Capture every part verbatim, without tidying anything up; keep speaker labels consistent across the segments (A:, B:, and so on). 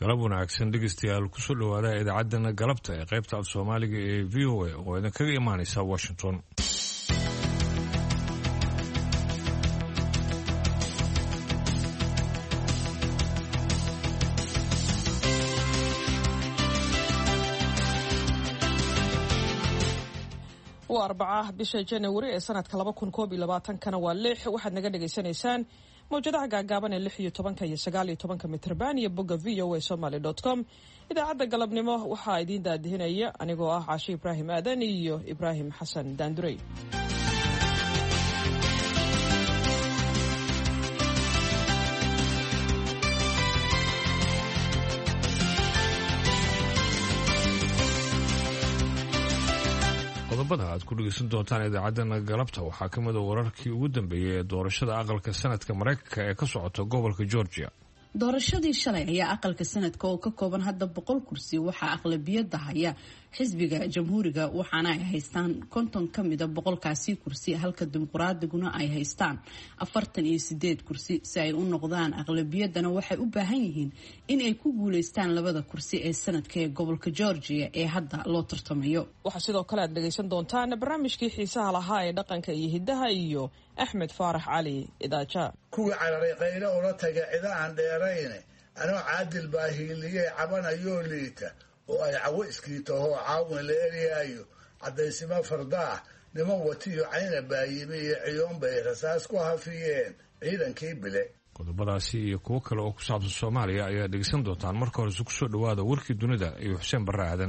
A: galab wanaagsan dhegeystayaal kusoo dhawaada idaacadana galabta ee qaybta af Soomaaliga ee V O A oo idin kaga imaanaysa Washington.
B: waa arbaca bisha January ee sanadka laba kun koob iyo labaatan kana waa lix waxaad naga dhageysanaysaan mowjadaha gaagaaban ee lix iyo toban iyo sagaal iyo toban mitirban iyo bogga v o a somali dot com. idaacadda galabnimo waxaa idiin daadihinaya anigoo ah Caashi Ibraahim Aadan iyo Ibraahim Xasan Daandurey.
A: qodobada aad ku dhegeysan doontaan idaacadana galabta waxaa ka mid ah wararkii ugu dambeeyay ee doorashada aqalka sanadka Mareykanka ee ka socota gobolka Georgia.
C: doorashadii shalay ayaa aqalka sanadka oo ka kooban hadda boqol kursi waxaa aqlabiyada haya xisbiga jamhuuriga waxaana ay haystaan konton ka mid ah boqolkaasi kursi halka dimuqraadiguna ay haystaan afartan iyo sideed kursi. si ay u noqdaan aqlabiyadana waxay u baahan yihiin in ay ku guuleystaan labada kursi ee sanadka ee gobolka Georgia ee hadda loo tartamayo.
B: waxaa sidoo kale aad dhageysan doontaan barnaamijkii xiisaha lahaa ee dhaqanka iyo hidaha iyo Axmed Faarax Cali Idaaja.
D: kuwii cararay qaylo ula tagay cida aan dheerayne anoo caadil baa hiiliyey cabanayo liita oo ay cawo iskiitaho caawin la eryayo cadaysimo fardaah niman watiyo cayna baayimi iyo ciyoon bay rasaas ku hafiyeen ciidankii bile.
A: qodobadaasi iyo kuwo kale oo ku saabsan Soomaaliya ayaa dhegeysan doontaan marka hore ku soo dhawaada warkii dunida iyo Xuseen Barre Aadan.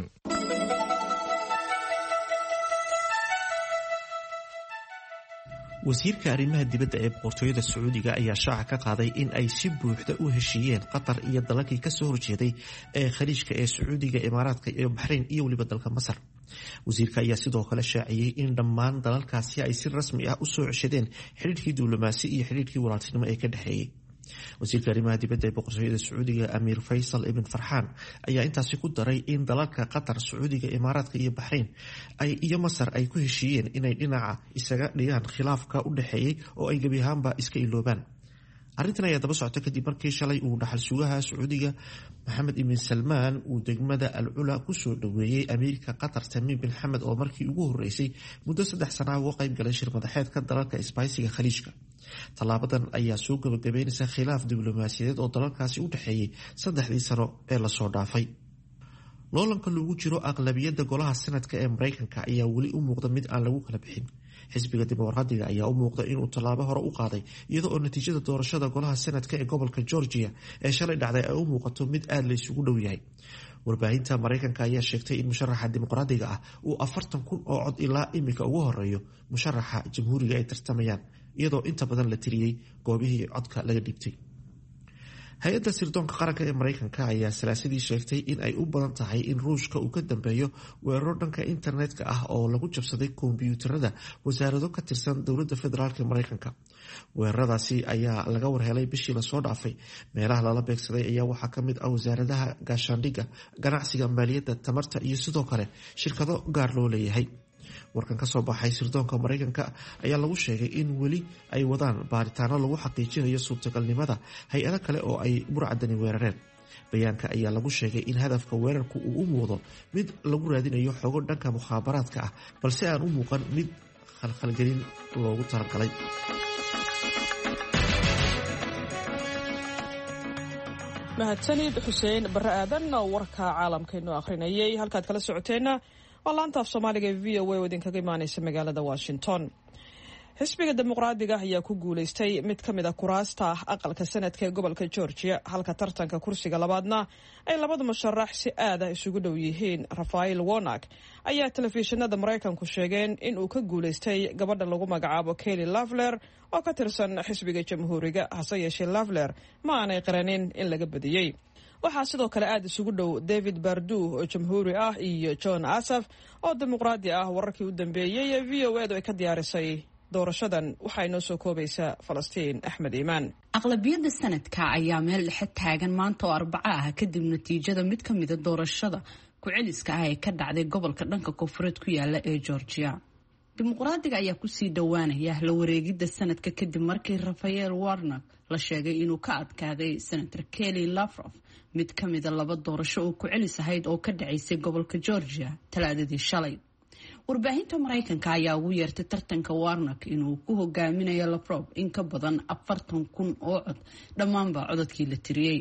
E: wasiirka arrimaha dibadda ee boqortooyada Sacuudiga ayaa shaaca ka qaaday in ay si buuxda u heshiiyeen Qatar iyo dalalkii ka soo horjeeday ee khaliijka ee Sacuudiga, Imaaraadka iyo Bahrain iyo waliba dalka Masar. wasiirka ayaa sidoo kale shaaciyay in dhammaan dalalkaasi ay si rasmi ah u soo ceshadeen xiriirkii diblomaasi iyo xiriirkii walaaltinimo ee ka dhexeeyay. wasiirka arrimaha dibadda ee boqortooyada Sacuudiga Amir Faisal ibn Farhan ayaa intaasi ku daray in dalalka Qatar, Sacuudiga, Imaaraadka iyo Bahrain ay iyo Masar ay ku heshiiyeen inay dhinaca isaga dhigaan khilaafka u dhaxeeyay oo ay gabi ahaanba iska iloobaan. arrintan ayaa daba socota kadib markii shalay uu dhaxal sugaha Sacuudiga Mohammed ibn Salman uu degmada Al-Ula ku soo dhaweeyay amiirka Qatar Tamim bin Hamad oo markii ugu horeysay muddo saddex sano uga qayb galay shir madaxeedka dalalka isbaaysiga khaliijka. tallaabadan ayaa soo gabagabeynaysa khilaaf diblomaasiyadeed oo dalalkaasi u dhaxeeyay saddexdii sano ee la soo dhaafay. loolanka lagu jiro aqlabiyadda golaha sanadka ee Mareykanka ayaa weli u muuqda mid aan lagu kala bixin. xisbiga dimuqraadiga ayaa u muuqda inuu tallaabo hore u qaaday iyada oo natiijada doorashada golaha sanadka ee gobolka Georgia ee shalay dhacday ay u muuqato mid aad la isugu dhow yahay. warbaahinta Mareykanka ayaa sheegtay in musharaxa dimuqraadiga ah uu afartan kun oo cod ilaa imika ugu horeeyo musharaxa jamhuuriga ay tartamayaan, iyadoo inta badan la tiriyey goobihii codka laga dhibtay. hay-adda sirdoonka qaranka ee Mareykanka ayaa salaasadii sheegtay in ay u badan tahay in Ruushka uu ka dambeeyo weeraro dhanka internetka ah oo lagu jabsaday kombiyuutarada wasaarado ka tirsan dowladda federaalk ee Mareykanka. weeraradaasi ayaa laga warhelay bishii lasoo dhaafay. meelaha lala beegsaday ayaa waxaa ka mid ah wasaaradaha gaashaandhigga, ganacsiga, maaliyadda, tamarta iyo sidoo kale shirkado gaar loo leeyahay. warkan ka soo baxay sirdoonka Mareykanka ayaa lagu sheegay in weli ay wadaan baaritaano lagu xaqiijinayo suurtagalnimada hay-ado kale oo ay burcadani weerareen. bayaanka ayaa lagu sheegay in hadafka weerarku uu u muuqdo mid lagu raadinayo xogo dhanka mukhaabaraadka ah, balse aan u muuqan mid khalkhalgelin loogu talagalay.
B: mahadsanid Xuseen Barre Aadan oo warka caalamkeenu akhrinayay. halkaad kala socoteena waa laanta af Soomaaliga ee V O A oo idinkaga imaanaysa magaalada Washington. xisbiga dimuqraadiga ayaa ku guuleystay mid ka mid ah kuraasta aqalka sanadka ee gobolka Georgia, halka tartanka kursiga labaadna ay labada musharax si aad ah isugu dhow yihiin. Raphael Warnock ayaa telefishinada Mareykanku sheegeen in uu ka guuleystay gabadha lagu magacaabo Kelly Loeffler oo ka tirsan xisbiga jamhuuriga. hase yeeshee Loeffler ma aanay qiranin in laga badiyey. waxaa sidoo kale aad isugu dhow David Perdue oo jamhuuri ah iyo John Asaf oo dimuqraadi ah. wararkii u dambeeyay ee V O A ay ka diyaarisay doorashadan waxaa inoo soo koobaysa Falastiin Axmed Iimaan.
C: aqlabiyadda sanadka ayaa meel dhexe taagan maanta oo arbaco ah kadib natiijada mid ka mid ah doorashada ku celiska ah ee ka dhacday gobolka dhanka koonfureed ku yaala ee Georgia. dimuqraadiga ayaa kusii dhowaanaya la wareegidda sanadka kadib markii Raphael Warnock la sheegay inuu ka adkaaday senator Kelly Loeffler mid ka mid a laba doorasho oo ku celis ahayd oo ka dhacaysay gobolka Georgia talaadadii shalay. Warbaahinta Mareykanka ayaa ugu yeertay tartanka Warnock inuu ku hogaaminayo Loeffler in ka badan afartan kun oo cod dhammaanba codadkii la tiriyay.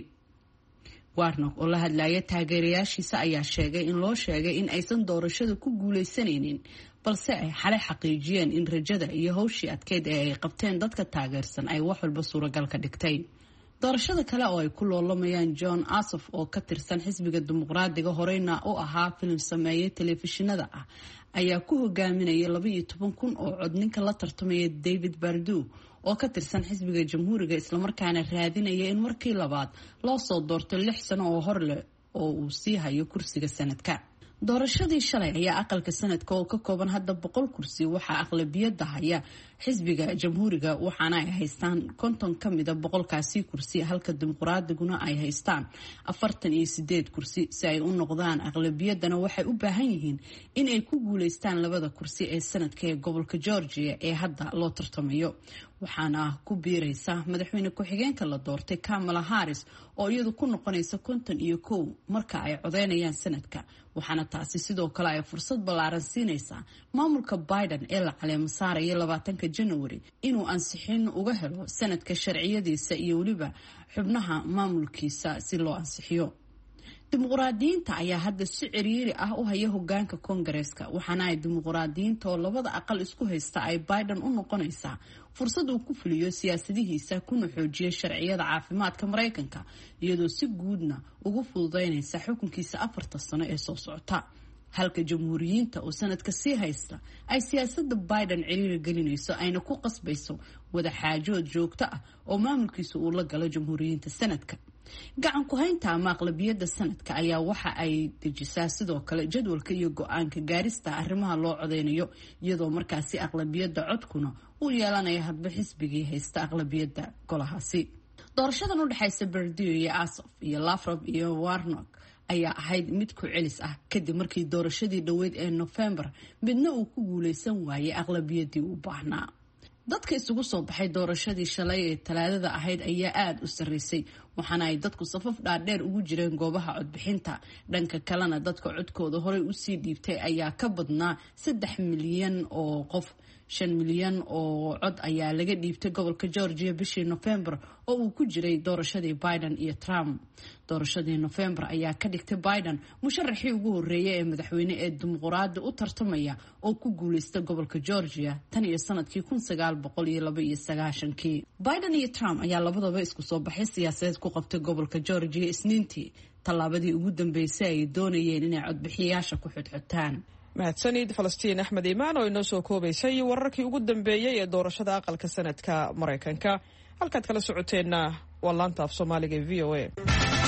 C: Warnock oo la hadlaya taageerayaashiisa ayaa sheegay in loo sheegay in aysan doorashada ku guuleysanaynin balse ay xalay xaqiijiyeen in rajada iyo hawshii adkeyd ee ay qabteen dadka taageersan ay wax walba suuragal ka dhigtay. doorashada kale oo ay ku loolamayaan John Ossoff oo ka tirsan xisbiga dimuqraadiga horeyna u ahaa filim sameeyay telefishinada ah ayaa ku hogaaminaya laba iyo toban kun oo cod ninka la tartamaya David Perdue oo ka tirsan xisbiga jamhuuriga isla markaana raadinaya in markii labaad loo soo doorto lix sano oo hor leh oo uu sii hayo kursiga sanadka. doorashadii shalay ayaa aqalka sanadka oo ka kooban hadda boqol kursi waxaa aqlabiyada haya xisbiga jamhuuriga waxaana ay haystaan konton ka mid a boqolkaasi kursi halka dimuqraadiguna ay haystaan afartan iyo sideed kursi. Si ay u noqdaan aqlabiyadana waxay u baahan yihiin in ay ku guuleystaan labada kursi ee sanadka ee gobolka Georgia ee hadda loo tartamayo, waxaana ku biiraysa madaxweyne ku-xigeenka la doortay Kamala Harris oo iyadu ku noqonaysa konton iyo kow marka ay codeynayaan sanadka, waxaana taasi sidoo kale ay fursad ballaaran siinaysaa maamulka Biden ee la caleemo saaraya labaatanka January inuu ansixin uga helo sanadka sharciyadiisa iyo weliba xubnaha maamulkiisa si loo ansixiyo. dimuqraadiyiinta ayaa hadda si ciriiri ah u haya hogaanka Koongareeska, waxaana ay dimuqraadiyiinta oo labada aqal isku haysta ay Biden u noqonaysaa fursad uu ku fuliyo siyaasadihiisa kuna xoojiyo sharciyada caafimaadka Mareykanka iyadoo si guudna ugu fududeynaysa xukunkiisa afarta sano ee soo socota, halka jamhuuriyiinta oo sanadka sii haysta ay siyaasadda Biden ciriiri gelinayso ayna ku qasbayso wada xaajood joogto ah oo maamulkiisa uu la galo jamhuuriyiinta sanadka. gacan ku haynta ama aqlabiyada sanadka ayaa waxa ay dejisaa sidoo kale jadwalka iyo go-aanka gaarista arrimaha loo codeynayo iyadoo markaasi aqlabiyada codkuna uu yeelanayo hadba xisbigii haysta aqlabiyada golahaasi. doorashadan u dhaxaysa Perdue iyo Ossoff iyo Loeffler iyo Warnock ayaa ahayd mid ku celis ah kadib markii doorashadii dhaweyd ee November midna uu ku guuleysan waayay aqlabiyadii u baahnaa. dadka isugu soo baxay doorashadii shalay ee talaadada ahayd ayaa aad u sareysay, waxaana ay dadku safaf dhaadheer ugu jireen goobaha codbixinta. dhanka kalena dadka codkooda horey usii dhiibtay ayaa ka badnaa saddex milyan oo qof. shan milyan oo cod ayaa laga dhiibtay gobolka Georgia bishii November oo uu ku jiray doorashadii Biden iyo Trump. doorashadii November ayaa ka dhigtay Biden musharaxii ugu horeeyay ee madaxweyne ee dimuqraadi u tartamaya oo ku guuleystay gobolka Georgia tan iyo sanadkii kun sagaal boqol iyo laba iyo sagaashankii. Biden iyo Trump ayaa labadaba isku soo baxay siyaasadeed ku qabtay gobolka Georgia Isniintii, tallaabadii ugu dambeysay ay doonayeen inay codbixiyaasha ku xidxidtaan.
B: mahadsanid Falastiin Axmed Imaan oo inoo soo koobaysay wararkii ugu dambeeyay ee doorashada aqalka sanadka Mareykanka. halkaad kala socoteenna waa laanta af Soomaaliga ee V O A.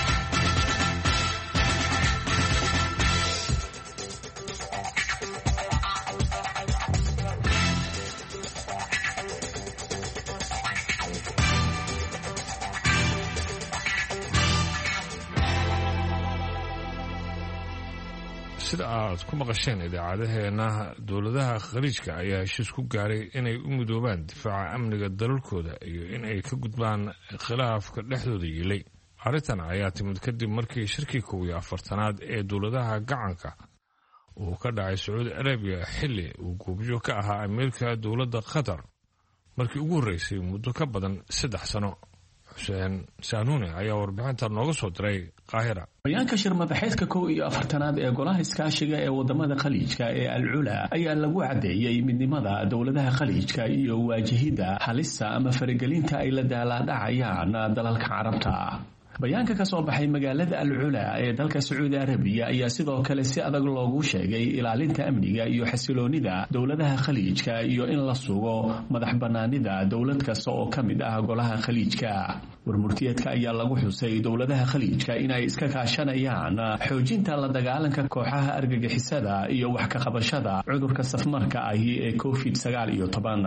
A: sida aad ku maqasheen idaacadaheena, dowladaha khaliijka ayaa heshiis ku gaaray inay u midoobaan difaaca amniga dalalkooda iyo in ay ka gudbaan khilaafka dhexdooda yiilay. arrintan ayaa timid kadib markii shirkii kow iyo afartanaad ee dowladaha gacanka uu ka dhacay Sacuudi Arabiya xilli uu goobjoog ka ahaa amiirka dowladda Qatar markii ugu horreysay muddo ka badan saddex sano. xuseen saanuune ayaa warbixinta nooga soo diray Qaahira.
F: bayaanka shir madaxeedka kow iyo afartanaad ee golaha iskaashiga ee wadamada khaliijka ee Al-Cula ayaa lagu cadeeyay midnimada dowladaha khaliijka iyo waajihida halista ama faragelinta ay la daaladhacayaan dalalka carabta. bayaanka ka soo baxay magaalada Al-Cula ee dalka Sacuudi Arabiya ayaa sidoo kale si adag loogu sheegay ilaalinta amniga iyo xasiloonida dowladaha khaliijka iyo in la sugo madax banaanida dowlad kasta oo ka mid ah golaha khaliijka. warmurtiyeedka ayaa lagu xusay dowladaha khaliijka inay iska kaashanayaan xoojinta la dagaalanka kooxaha argagixisada iyo wax ka qabashada cudurka safmarka ahi ee covid sagaal iyo toban.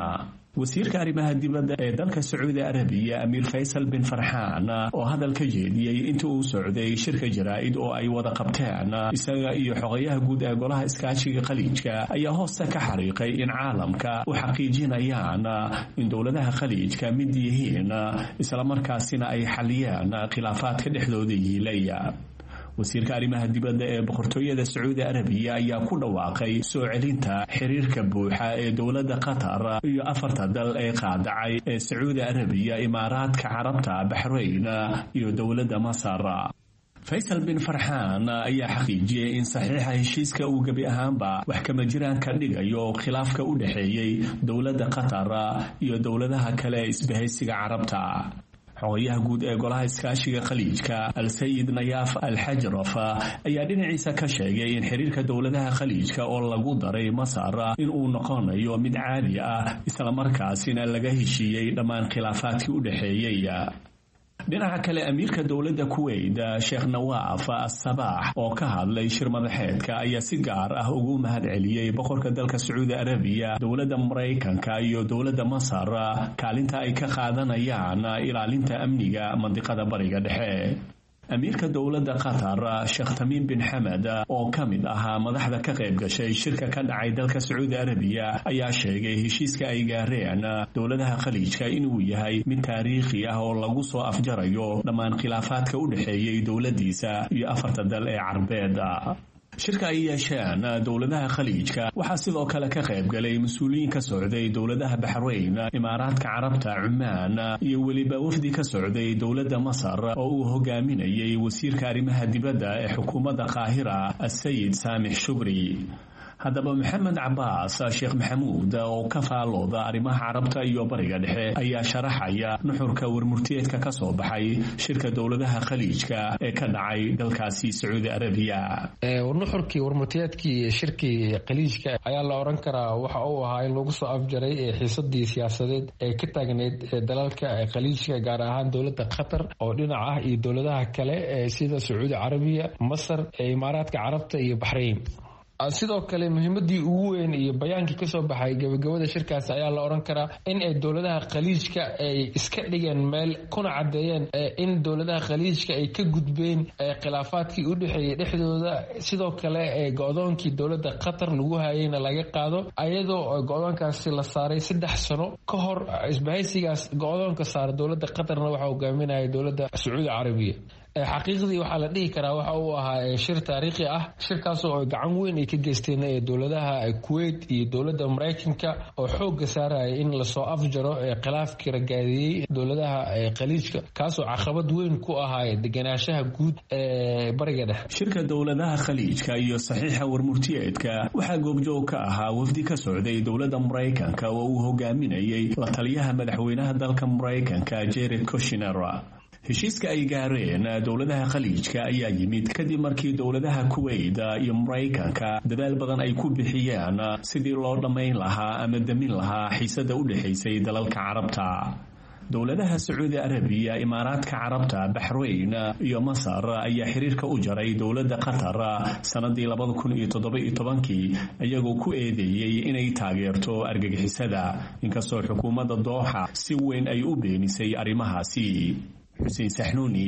F: wasiirka arrimaha dibadda ee dalka Sacuudi Arabiya Amir Faisal bin Farhan oo hadal ka jeediyay inta uu socday shirka jaraa'id oo ay wada qabteen isaga iyo xogayaha guud ee golaha iskaashiga khaliijka ayaa hoosta ka xariiqay in caalamka u xaqiijinayaan in dowladaha khaliijka mid yihiin isla markaasina ay xaliyaan khilaafaadka dhexdooda yiilaya wasiirka arrimaha dibadda ee boqortooyada Sacuudi Arabiya ayaa ku dhawaaqay soo celinta xiriirka buuxa ee dowladda Qatar iyo afarta dal ee qaadacay ee Sacuudi Arabiya, Imaaraadka Carabta, Bahrain iyo dowladda Masar. Faisal bin Farhan ayaa xaqiijiyay in saxiixa heshiiska uu gabi ahaanba wax kama jiraan ka dhigayo khilaafka u dhaxeeyay dowladda Qatar iyo dowladaha kale isbahaysiga Carabta. xogayaha guud ee golaha iskaashiga khaliijka Al-Sayid Nayaaf Al-Hajraf ayaa dhinaciisa ka sheegay in xiriirka dowladaha khaliijka oo lagu daray Masar in uu noqonayo mid caadi ah isla markaasina laga heshiiyay dhammaan khilaafaadkii u dhaxeeyay. dhinaca kale amiirka dowladda Kuwait Sheikh Nawaaf As-Sabah oo ka hadlay shir madaxeedka ayaa si gaar ah ugu mahad celiyay boqorka dalka Sacuudi Arabiya, dowladda Mareykanka iyo dowladda Masar kaalinta ay ka qaadanayaan ilaalinta amniga mandiqada Bariga Dhexe. amiirka dowladda Qatar Sheikh Tamim bin Hamad oo kamid ahaa madaxda ka qayb gashay shirka ka dhacay dalka Sacuudi Arabiya ayaa sheegay heshiiska ay gaareen dowladaha khaliijka inuu yahay mid taariikhi ah oo lagu soo afjarayo dhammaan khilaafaadka u dhaxeeyay dowladiisa iyo afarta dal ee Carbeed. shirka ay yeesheen dowladaha khaliijka waxaa sidoo kale ka qayb galay mas'uuliyiin ka socday dowladaha Bahrain, Imaaraadka Carabta, Cumaan iyo weliba wafdi ka socday dowladda Masar oo uu hogaaminayay wasiirka arrimaha dibadda ee xukuumadda Qaahira As-Sayid Saamix Shubri. haddaba Maxamed Cabbaas Sheekh Maxamuud oo ka faalooda arrimaha Carabta iyo Bariga Dhexe ayaa sharaxaya nuxurka warmurtiyeedka ka soo baxay shirka dowladaha khaliijka ee ka dhacay dalkaasi Sacuudi Arabiya.
G: ee nuxurkii warmurtiyeedkii shirkii khaliijka ayaa la oran karaa waxa uu ahaa in lagu soo afjaray ee xiisadii siyaasadeed ee ka taagneyd dalalka khaliijka gaar ahaan dowladda Qatar oo dhinac ah iyo dowladaha kale ee sida Sacuudi Arabiya, Masar, Imaaraadka Carabta iyo Bahrain. sidoo kale muhiimadii ugu weyn iyo bayaankii ka soo baxay gabagabada shirkaas ayaa la oran karaa in ay dowladaha khaliijka ay iska dhigeen meel kuna cadeeyeen in dowladaha khaliijka ay ka gudbeen khilaafaadkii u dhaxeeyay dhexdooda, sidoo kale ee go'doonkii dowladda Qatar lagu hayayna laga qaado ayadoo go'doonkaasi la saaray saddex sano ka hor. isbahaysigaas go'doonka saaray dowladda Qatarna waxa hogaaminayay dowladda Sacuudi Arabiya. xaqiiqdii waxaa la dhihi karaa waxa uu ahaa shir taariikhi ah, shirkaas oo gacan weyn ay ka geysteen dowladaha Kuwait iyo dowladda Mareykanka oo xoogga saaraya in la soo afjaro khilaafkii ragaadiyay dowladaha khaliijka kaasoo caqabad weyn ku ahaa deganaanshaha guud ee Bariga Dhexe.
F: shirka dowladaha khaliijka iyo saxiixa warmurtiyeedka waxaa goobjoog ka ahaa wafdi ka socday dowladda Mareykanka oo uu hogaaminayay la taliyaha madaxweynaha dalka Mareykanka Jared Kushner. heshiiska ay gaareen dowladaha khaliijka ayaa yimid kadib markii dowladaha Kuwait iyo Mareykanka dadaal badan ay ku bixiyeen sidii loo dhamayn lahaa ama damin lahaa xiisada u dhaxaysay dalalka Carabta. dowladaha Sacuudi Arabiya, Imaaraadka Carabta, Bahrain iyo Masar ayaa xiriirka u jaray dowladda Qatar sanadii laba kun iyo toddoba iyo tobankii iyagoo ku eedeeyay inay taageerto argagixisada, inkastoo xukuumadda Dooxa si weyn ay u beenisay arrimahaasi. Hussein Sahnuni,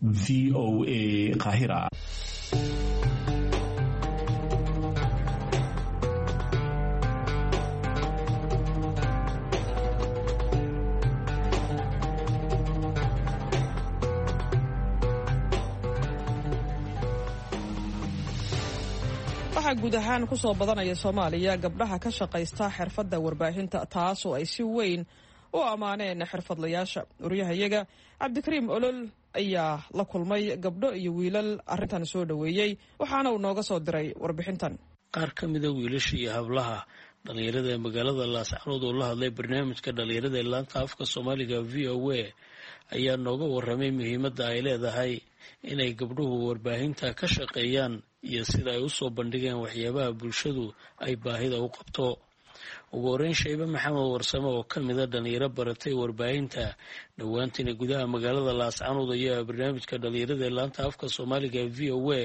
F: V O A, Qaahira.
B: waxaa guud ahaan ku soo badanaya Soomaaliya gabdhaha ka shaqaysta xirfadda warbaahinta, taas oo ay si weyn u ammaaneen xirfadlayaasha. wariyahayaga Cabdikariim Olol ayaa la kulmay gabdho iyo wiilal arrintan soo dhaweeyay, waxaana uu nooga soo diray warbixintan.
H: qaar ka mid a wiilasha iyo hablaha dhalinyarada ee magaalada Laascaanood oo la hadlay barnaamijka dhalinyarada ee laanta afka Soomaaliga V O A ayaa nooga warramay muhiimadda ay leedahay inay gabdhuhu warbaahinta ka shaqeeyaan iyo sida ay u soo bandhigeen waxyaabaha bulshadu ay baahida u qabto. ugu horeyn Shayba Maxamed Warsame oo ka mid ah dhalinyaro baratay warbaahinta dhowaantina gudaha magaalada Laascaanood ayaa barnaamijka dhalinyarada ee laanta afka Soomaaliga V O A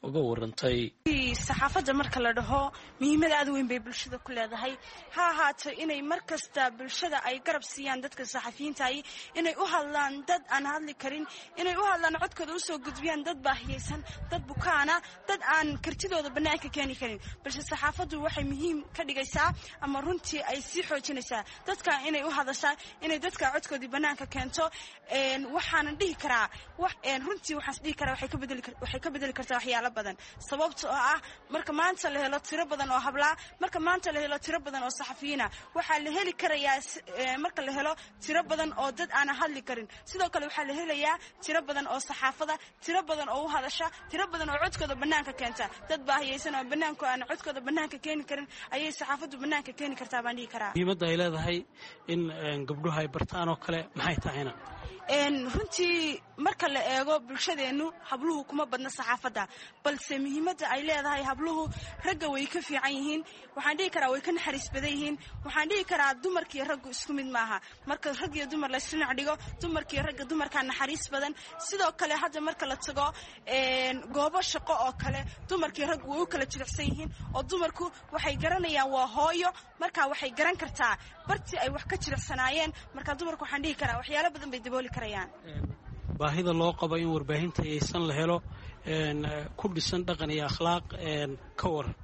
H: uga warantay.
I: saxaafadda marka la dhaho muhiimad aad weyn bay bulshada ku leedahay, ha ahaato inay markasta bulshada ay garab siiyaan dadka saxafiyiinta ay inay u hadlaan dad aan hadli karin, inay u hadlaan codkooda u soo gudbiyaan dad baahiyeysan, dad bukaana, dad aan kartidooda banaanka keeni karin. balse saxaafaddu waxay muhiim ka dhigaysaa ama runtii ay sii xoojinaysaa dadka inay u hadashaan, inay dadka codkoodii banaanka keento. waxaan dhihi karaa runtii waxaan dhihi karaa waxay ka bedeli waxay ka bedeli kartaa waxyaalo badan, sababtoo ah marka maanta la helo tiro badan oo hablaa, marka maanta la helo tiro badan oo saxafiyiina, waxaa la heli karayaa marka la helo tiro badan oo dad aan hadli karin. sidoo kale waxaa la helayaa tiro badan oo saxaafada, tiro badan oo u hadasha, tiro badan oo codkooda banaanka keenta. dad baahiyeysan oo banaanka aan codkooda banaanka keeni karin ayay saxaafaddu banaanka keeni kartaa baan dhihi karaa.
H: muhiimadda ay leedahay in gabdhuhu ay bartaan oo kale maxay tahayna?
I: runtii marka la eego bulshadeennu habluhu kuma badna saxaafadda, balse muhiimadda ay leedahay habluhu ragga way ka fiican yihiin, waxaan dhihi karaa way ka naxariis badan yihiin, waxaan dhihi karaa dumarkiiyo raggu isku mid maaha. marka rag iyo dumar la isdhinac dhigo, dumarkiiyo ragga dumarkaa naxariis badan. sidoo kale hadda marka la tago goobo shaqo oo kale, dumarkiiyo raggu way u kala jilicsan yihiin, oo dumarku waxay garanayaan waa hooyo, markaa waxay garan kartaa bartii ay wax ka jilicsanaayeen. markaa dumarku waxaan dhihi karaa waxyaalo badan bay dabooli karayaan.
H: baahida loo qabo in warbaahinta aysan la helo ku dhisan dhaqan iyo akhlaaq ka waran.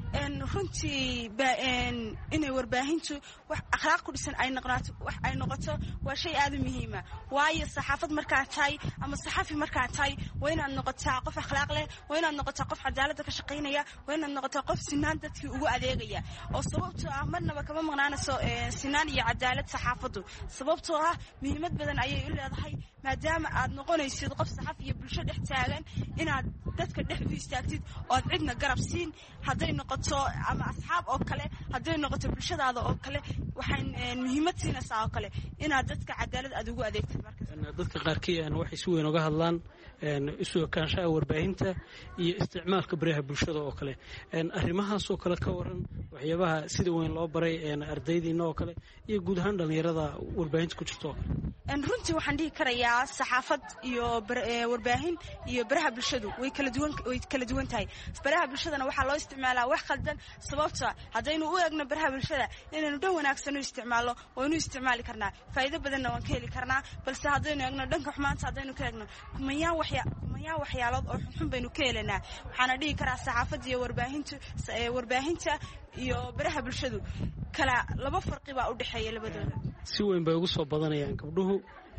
I: runtii inay warbaahintu wax akhlaaq ku dhisan ay noqoto wax ay noqoto waa shay aad u muhiima, waayo saxaafad markaa tahay ama saxafi markaa tahay waa inaad noqotaa qof akhlaaq leh, waa inaad noqotaa qof cadaaladda ka shaqaynaya, waa inaad noqotaa qof sinaan dadkii ugu adeegaya. oo sababtoo ah marnaba kama maqnaanayso sinaan iyo cadaalad saxaafaddu, sababtoo ah muhiimad badan ayay u leedahay, maadaama aad noqonaysid qof saxafi iyo bulsho dhex taagan, inaad dadka dhex u istaagtid oo aad cidna garab siin, hadday noqoto ama asxaab oo kale, hadday noqoto bulshadaada oo kale, waxay muhiimad siinaysaa oo kale inaad dadka cadaalad aad ugu adeegtid.
H: dadka qaarkii waxay si weyn uga hadlaan isu ekaanshaha warbaahinta iyo isticmaalka baraha bulshada oo kale. arrimahaas oo kale ka waran, waxyaabaha sida weyn loo baray ardaydiina oo kale iyo guud ahaan dhallinyarada warbaahinta ku jirto oo kale.
I: runtii waxaan dhihi karayaa saxaafad iyo warbaahin iyo baraha bulshadu way kala duwan way kala duwan tahay. baraha bulshadana waxaa loo isticmaalaa wax khaldan, sababta haddaynu u eegno baraha bulshada inaynu dhan wanaagsan u isticmaalno waynu isticmaali karnaa, faa'iido badanna waan ka heli karnaa. balse haddaynu eegno dhanka xumaanta, haddaynu ka eegno kumayaan waxya kumayaan waxyaalood oo xunxun baynu ka helanaa. waxaana dhihi karaa saxaafadda iyo warbaahintu warbaahinta iyo baraha bulshadu kala laba farqi baa u dhexeeya labadooda.
H: si weyn bay ugu soo badanayaan gabdhuhu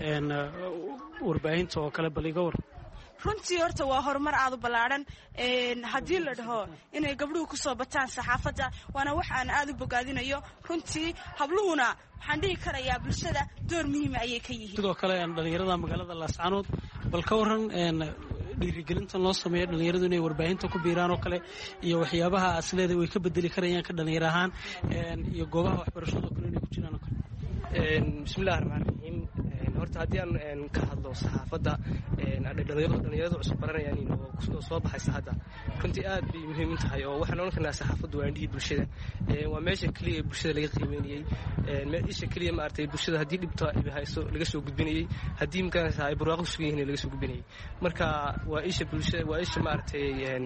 H: warbaahinta oo kale, bal iga war.
I: runtii horta waa horumar aad u ballaadhan. haddii la dhaho inay gabdhuhu ku soo bataan saxaafadda waana wax aan aad u bogaadinayo. runtii habluhuna waxaan dhihi karayaa bulshada door muhiima ayay ka yihiin.
H: sidoo kale dhallinyarada magaalada laascaanood, bal ka waran dhiirigelintan loo sameeyo dhallinyaradu inay warbaahinta ku biiraan oo kale iyo waxyaabaha asleeda way ka bedeli karayaan ka dhallinyar ahaan iyo goobaha waxbarashada oo kale inay ku jiraan oo kale.
J: bismillahi raxmaan raxiim. horta haddii aan ka hadlo saxaafadda dhalinyaradu cusub baranayaan oo soo baxaysa hadda, runtii aad bay muhiim u tahay. oo waxaan oran karnaa saxaafaddu waa indhihii bulshada, waa meesha keliya bulshada laga qiimeynayey, isha keliya maaragtay bulshada haddii dhibto hayso laga soo gudbinayey, haddii makaraysa ay barwaaqo sugan yihiin laga soo gudbinayey. marka waa isha bulshada, waa isha maaragtay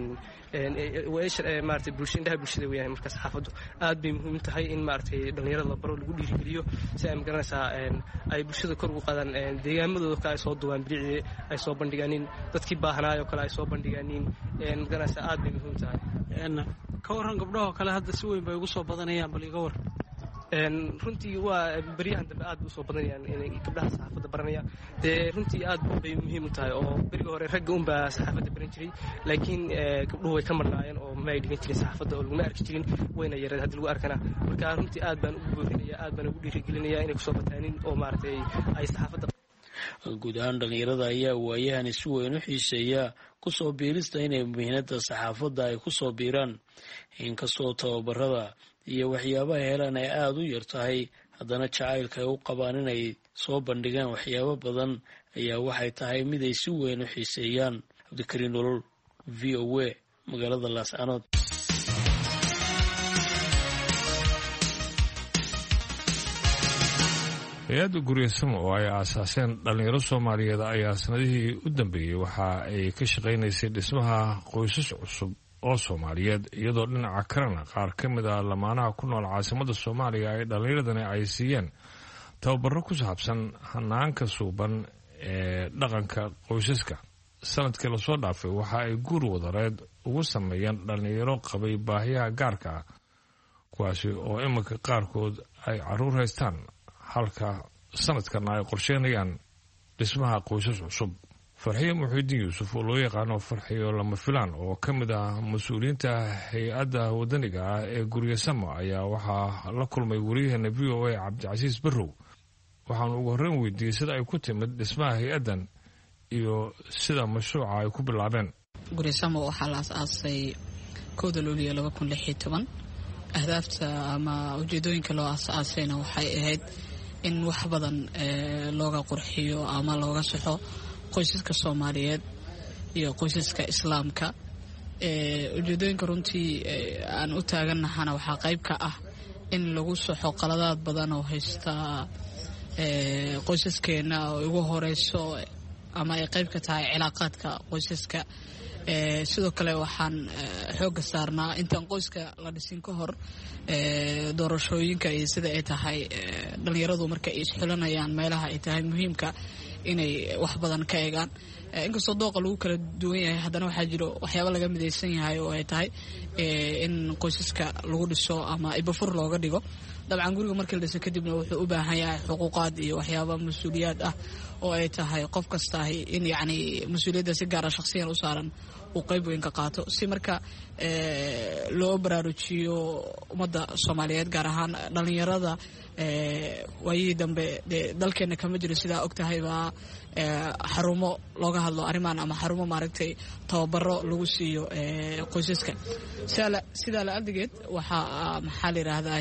J: waa isha maaragtay bulshada, indhaha bulshada weeyaan. marka saxaafaddu aad bay muhiim u tahay in maaragtay dhalinyarada la baro, lagu dhiirigeliyo si ay magaranaysaa ay bulshada kor ugu qaadaan, deegaamadooda kale ay soo duwaan, bilicii ay soo bandhigaanin, dadkii baahnaayoo kale ay soo bandhigaanin, magaranaysaa aad bay muhiim tahay.
H: ka warran gabdhahoo kale hadda si weyn bay ugu soo badanayaan, bal iga war.
J: runtii waa beryahan dambe aad bay usoo badanayaan inay gabdhaha saxaafadda baranayaan. dee runtii aad bay muhiim u tahay, oo beriga hore ragga unbaa saxaafadda baran jiray, laakiin gabdhuhu way ka marnaayeen oo ma ay dhigan jirin saxaafadda oo laguma arki jirin, wayna yareed haddii lagu arkana. marka runtii aad baan ugu boorinaya, aad baan ugu dhiirigelinaya inay kusoo bataanin oo maaragtay ay saxaafadda.
H: guud ahaan dhallinyarada ayaa waayahani si weyn u xiiseeya kusoo biirista inay muhiimadda saxaafadda ay kusoo biiraan, inkastoo tababarada iyo waxyaabaha helaan ay aada u yar tahay, haddana jacaylka ay u qabaan inay soo bandhigaan waxyaabo badan ayaa waxay tahay mid ay si weyn u xiiseeyaan. cabdikariin nolol, v o a, magaalada laascaanood.
A: hay-adda guryasamo oo ay aasaaseen dhallinyaro soomaaliyeed ayaa sanadihii u dambeeyey waxa ay ka shaqaynaysay dhismaha qoysas cusub oo soomaaliyeed iyadoo dhinaca kalena qaar ka mid a lamaanaha ku nool caasimadda soomaaliya ay dhallinyaradani ay siiyeen tababaro ku saabsan hanaanka suuban ee dhaqanka qoysaska. sanadkii lasoo dhaafay waxa ay guur wadareed ugu sameeyeen dhallinyaro qabay baahiyaha gaarka ah kuwaasi oo iminka qaarkood ay caruur haystaan halka sanadkana ay qorsheynayaan dhismaha qoysas cusub. farxiyo muxiidiin yuusuf oo loo yaqaano farxiyo lama filaan oo ka mid ah mas-uuliyiinta hay-adda wadaniga ah ee guryasamo ayaa waxaa la kulmay wariyaheena v o a cabdicasiis barrow waxaanu ugu horreyn weydiiyey sida ay ku timid dhismaha hay-addan iyo sida mashruuca ay ku bilaabeen.
K: guryasamo waxaa la asaasay kowda luuliyo laba kun lix iyo toban. ahdaafta ama ujeedooyinka loo asaasayna waxay ahayd in wax badan looga qurxiyo ama looga saxo qoysaska soomaaliyeed iyo qoysaska islaamka. ujeedooyinka runtii aan u taagannahana waxaa qayb ka ah in lagu saxo qaladaad badan oo haysta qoysaskeena oo ugu horeyso ama ay qayb ka tahay cilaaqaadka qoysaska. sidoo kale waxaan xooga saarnaa intaan qoyska la dhisin ka hor doorashooyinka iyo sida ay tahay dhalinyaradu marka ay isxulanayaan meelaha ay tahay muhiimka inay wax badan ka eegaan. inkastoo dooqa lagu kala duwan yahay haddana waxaa jiro waxyaaba laga midaysan yahay oo ay tahay in qoysaska lagu dhiso ama ibafur looga dhigo. dabcan guriga markii la dhiso kadibna wuxuu u baahan yahay xuquuqaad iyo waxyaaba mas-uuliyaad ah oo ay tahay qof kasta in yacni mas-uuliyadda si gaara shakhsiyan u saaran uu qayb weyn ka qaato si marka loo baraarujiyo ummadda soomaaliyeed gaar ahaan dhallinyarada. waayihii dambe dee dalkeena kama jiro sidaa og tahaybaa xarumo looga hadlo arrimaan ama xarumo maaragtay tababaro lagu siiyo qoysaska. sidaa la adigeed waxaa maxaa la yidhaahdaa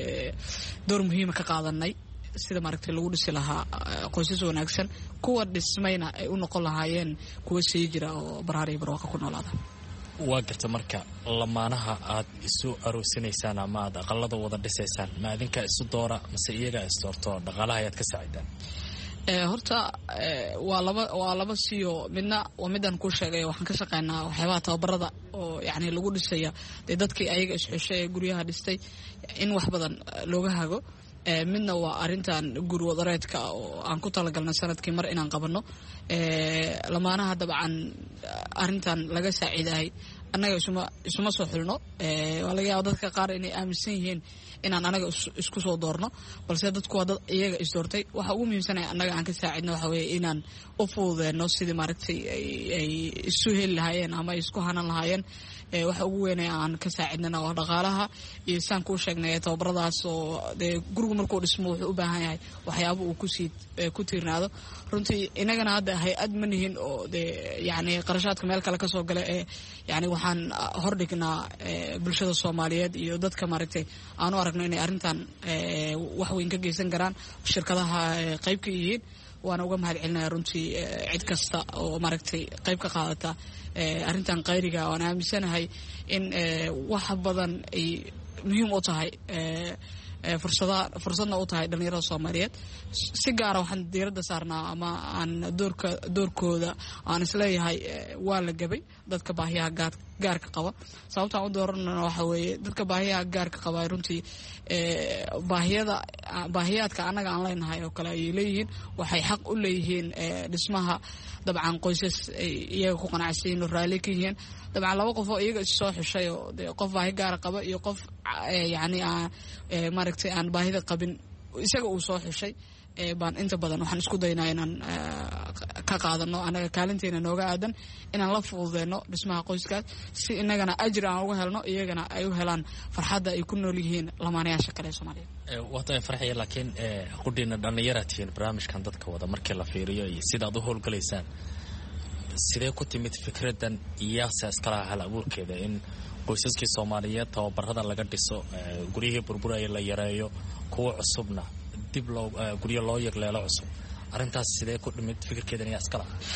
K: door muhiima ka qaadanay sida maaragtay lagu dhisi lahaa qoysas wanaagsan kuwa dhismayna ay u noqon lahaayeen kuwa sii jira oo baraar iyo barwaaqo ku noolaada.
L: waa garta marka lamaanaha aad isu aroosinaysaan ama aad aqalada wada dhisaysaan ma adinka isu doora mase iyaga isdoorto dhaqaalaha ayaad ka saacidaan?
K: horta waa laba waa laba siyo midna waa midaan kuu sheegay waxaan ka shaqeynaa waxyaabaha tababarada oo yacni lagu dhisaya dee dadkii ayaga isxushay ee guryaha dhistay in wax badan looga hago. midna waa arintan guur wadareedka oo aan ku talagalnay sanadkii mar inaan qabanno. lamaanaha dabcan arintan laga saaciidahay annaga isuma isuma soo xulno. waa laga yaaba dadka qaar inay aaminsan yihiin inaan anaga isku soo doorno balse dadku waa dad iyaga isdoortay. waxa ugu muhiimsanaya annaga aan ka saacidno waxa weeye inaan u fududeeno sidii maaragtay ay isu heli lahaayeen ama ay isku hanan lahaayeen. waxa ugu weynay aan ka saacidnana waa dhaqaalaha iyo saan kuu sheegnay tababaradaas oo dee gurigu markuu dhismo wuxuu u baahan yahay waxyaaba uu kusii ku tiirnaado. runtii inagana hadda hay-ad ma nihin oo dee yacni qarashaadka meel kale kasoo gala ee yacni waxaan hordhignaa bulshada soomaaliyeed iyo dadka maaragtay aan u aragno inay arrintan wax weyn ka geysan karaan shirkadaha qayb ka yihiin. waana uga mahad celinaya runtii cid kasta oo maaragtay qayb ka qaadata arrintan qayriga. waan aaminsanahay in wax badan ay muhiim u tahay fursada fursadna u tahay dhalinyarada soomaaliyeed. si gaara waxaan diiradda saarnaa ama aan doorka doorkooda aan isleeyahay waa la gabay dadka baahiyaha gaar gaarka qaba. sababtaan u dooranana waxa weeye dadka baahiyaha gaarka qaba runtii baahiyada baahiyaadka annaga aan leenahay oo kale ayay leeyihiin. waxay xaq u leeyihiin dhismaha dabcan qoysas iyaga ku qanacsan yihiin oo raalli ka yihiin. dabcan laba qof oo iyaga is soo xushay oo dee qof baahi gaara qaba iyo qof yacni maaragtay aan baahida qabin isaga uu soo xushay baan inta badan waxaan isku daynaa inaan ka qaadano anaga kaalinteena nooga aadan inaan la fududeyno dhismaha qoyskaas si inagana ajir aan uga helno iyagana ay u helaan farxadda ay ku nool yihiin lamaanayaasha kale ee soomaaliyeed.
L: waata farxiya laakiin qudhiina dhallinyara tihiin barnaamijkan dadka wada markii la fiiriyo iyo sidaad u howlgalaysaan sidee ku timid fikradan iyaasa iskalaha hal abuurkeeda in qoysaskii soomaaliyeed tababarada laga dhiso guryihii burburaya la yareeyo kuwa cusubna dib loo guryo loo yagleelo cusub? arrintaas sidee ku dhimid fikirkeedan iyaa iskalaha?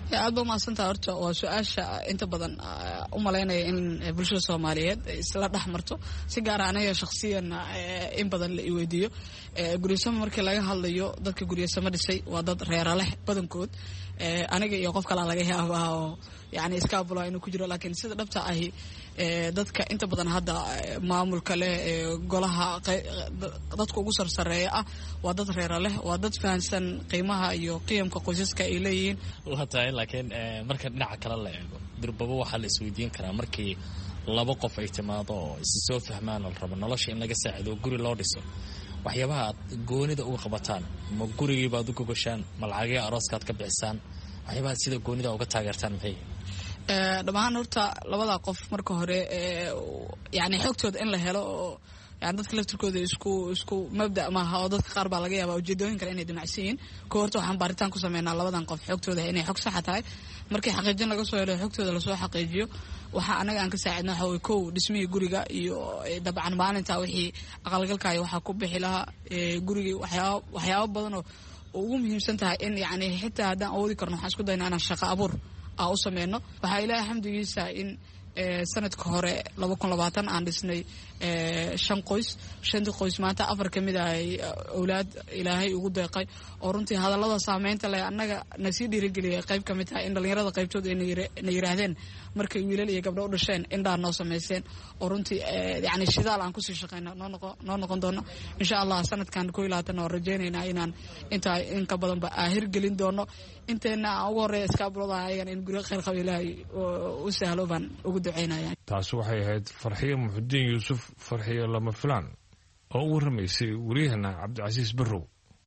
K: aad ba maasanta horta waa su'aasha inta badan u maleynaya in bulshada Soomaaliyeed isla dhaxmarto si gaar ah anaga shakhsiyan in badan la iweydiyo guriyasama markii laga hadlayo dadka guriyasama dhisay waa dad reer leh badankood aniga iyo qof kale laga yaabaa oo yani iska bulaa inuu ku jiro laakiin sida dhabta ah dadka inta badan hadda maamulka leh golaha dadka ugu sarsareeya ah waa dad reer leh waa dad fahansan qiimaha iyo qiyamka qoysaska ay leeyihiin
L: watahay laakiin marka dhinaca kale la eego durbaba waxa la isweydiin karaa markii laba qof ay timaado oo is soo fahmaan la rabo nolosha in laga saacido guri loo dhiso waxyaabaha goonida uga qabataan ma gurigii baad u gogashaan ma lacagii arooskaad ka bixisaan waxyaabaha sida goonida uga taageertaan maxay
K: ee dhamaan horta labada qof marka hore yani xogtooda in la helo oo yani dadka laftirkooda isku isku mabda ma aha oo dadka qaar baa laga yaabaa ujeedooyin kale inay dhinacsiin ka horta waxaan baaritaan ku sameynaa labadan qof xogtooda inay xog sax tahay markii xaqiijin laga soo helo xogtooda la soo xaqiijiyo waxa anaga aan ka saacidno waxa way kow dhismihii guriga iyo dabcan maalinta wixii aqalgalkaayo waxa ku bixi lahaa guriga waxyaabo waxyaabo badan oo ugu muhiimsan tahay in yani xitaa haddaan awoodi karno waxaan isku daynaa inaan shaqo abuur aan u sameyno waxaa ilaahay xamdigiisa in sanadka hore laba kun labaatan aan dhisnay shan qoys shantii qoys maanta afar ka mid ah awlaad ilaahay ugu deeqay oo runtii hadallada saameynta leh annaga na sii dhiirigeliyay qayb ka mid ah in dhalinyarada qaybtooda na yiraahdeen markay wiilal iyo gabdho u dhasheen indhaa noo samayseen oo runtii yani shidaal aan kusii shaqeyno noo noqon noo noqon doono insha allah sanadkan koo iyo labaatan oo rajeynaynaa inaan intaa in ka badan ba hirgelin doono inteena aan ugu horeeya iskaabulada ayagan in guri khayr qabo ilaahay u sahlo baan ugu duceynaya
A: taasi waxay ahayd farxiyo muxudiin yuusuf farxiyo lama filaan oo u warramaysay wariyahana cabdicasiis barrow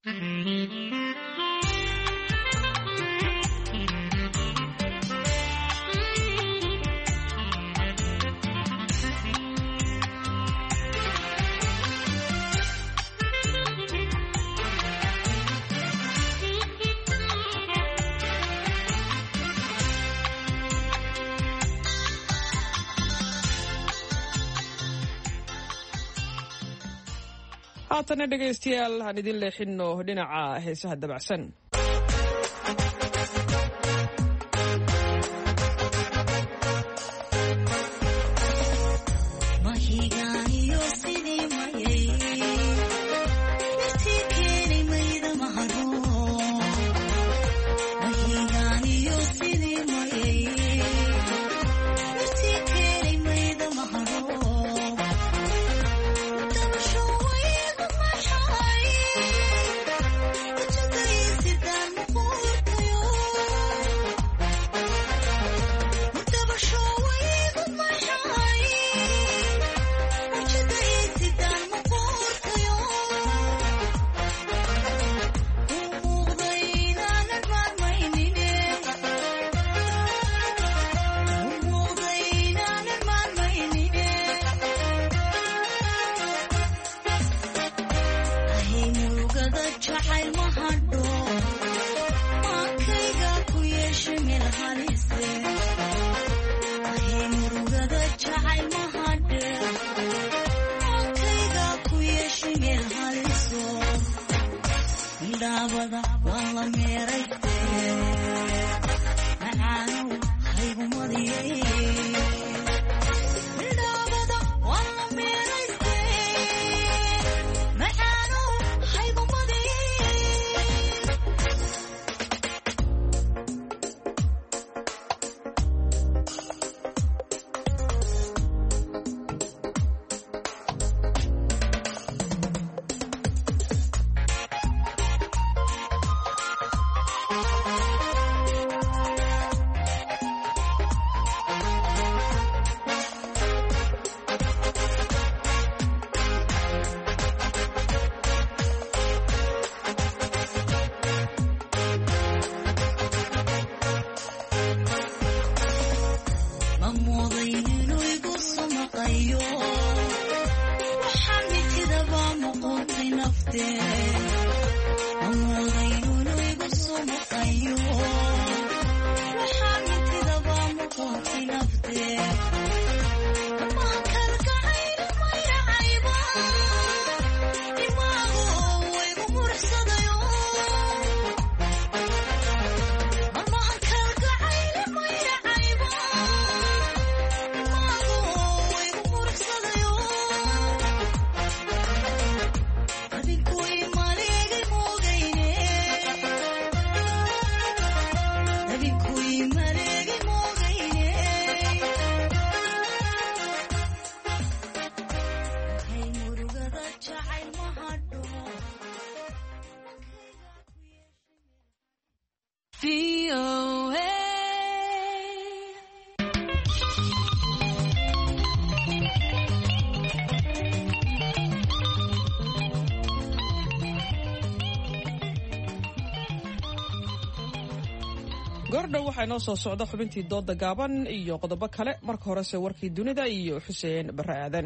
B: haatana dhegaystayaal aan idin leexino dhinaca heesaha dabacsan
M: I'm
B: goordhow waxaa inoo soo socda xubintii dooda gaaban iyo qodobo kale. marka horese warkii dunida iyo xuseen barre aadan.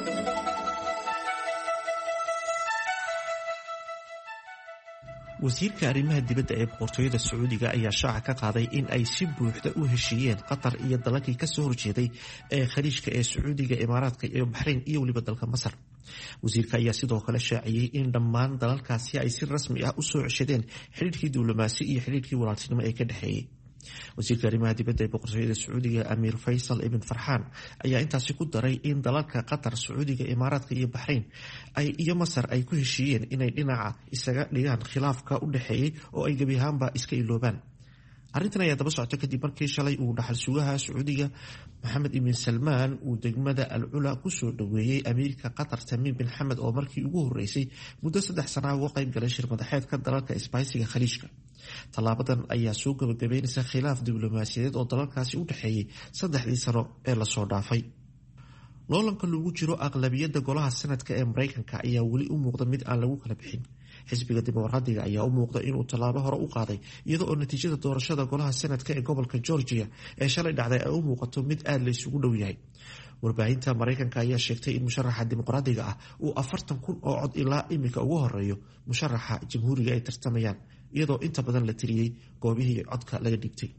E: wasiirka arrimaha dibadda ee boqortooyada sacuudiga ayaa shaaca ka qaaday in ay si buuxda u heshiiyeen qatar iyo dalalkii kasoo horjeeday ee khaliijka ee sacuudiga, imaaraadka iyo baxrayn iyo weliba dalka masar. wasiirka ayaa sidoo kale shaaciyey in dhammaan dalalkaasi ay si rasmi ah u soo ceshadeen xidhiirkii diblomaasi iyo xidhiirkii walaaltinimo ee ka dhexeeyey. wasiirka arrimaha dibadda ee boqortooyada sacuudiga amiir faysal ibn farxaan ayaa intaasi ku daray in dalalka qatar, sacuudiga, imaaraadka iyo baxrayn iyo masar ay ku heshiiyeen inay dhinaca isaga dhigaan khilaafka u dhexeeyey oo ay gebi ahaanba iska iloobaan. arrintan ayaa daba socota kadib markii shalay uu dhaxal sugaha sacuudiga maxamed ibn salmaan uu degmada al cula kusoo dhaweeyey amiirka qatar tamiim bin xamed oo markii ugu horeysay muddo saddex sanaa uga qayb galay shir madaxeedka dalalka isbahaysiga khaliijka. tallaabadan ayaa soo gabagabeynaysa khilaaf diblomaasiyadeed oo dalalkaasi u dhexeeyey saddexdii sano ee lasoo dhaafay. loolanka lagu jiro aqlabiyadda golaha sanadka ee maraykanka ayaa weli u muuqda mid aan lagu kala bixin. xisbiga dimuqraadiga ayaa u muuqda inuu tallaabo hore u qaaday iyada oo natiijada doorashada golaha sanadka ee gobolka georgia ee shalay dhacday ay u muuqato mid aada la isugu dhow yahay. warbaahinta maraykanka ayaa sheegtay in musharaxa dimuqraadiga ah uu afartan kun oo cod ilaa iminka ugu horeeyo musharaxa jamhuuriga ay tartamayaan, iyadoo inta badan la tiriyey goobihii codka laga dhigtay.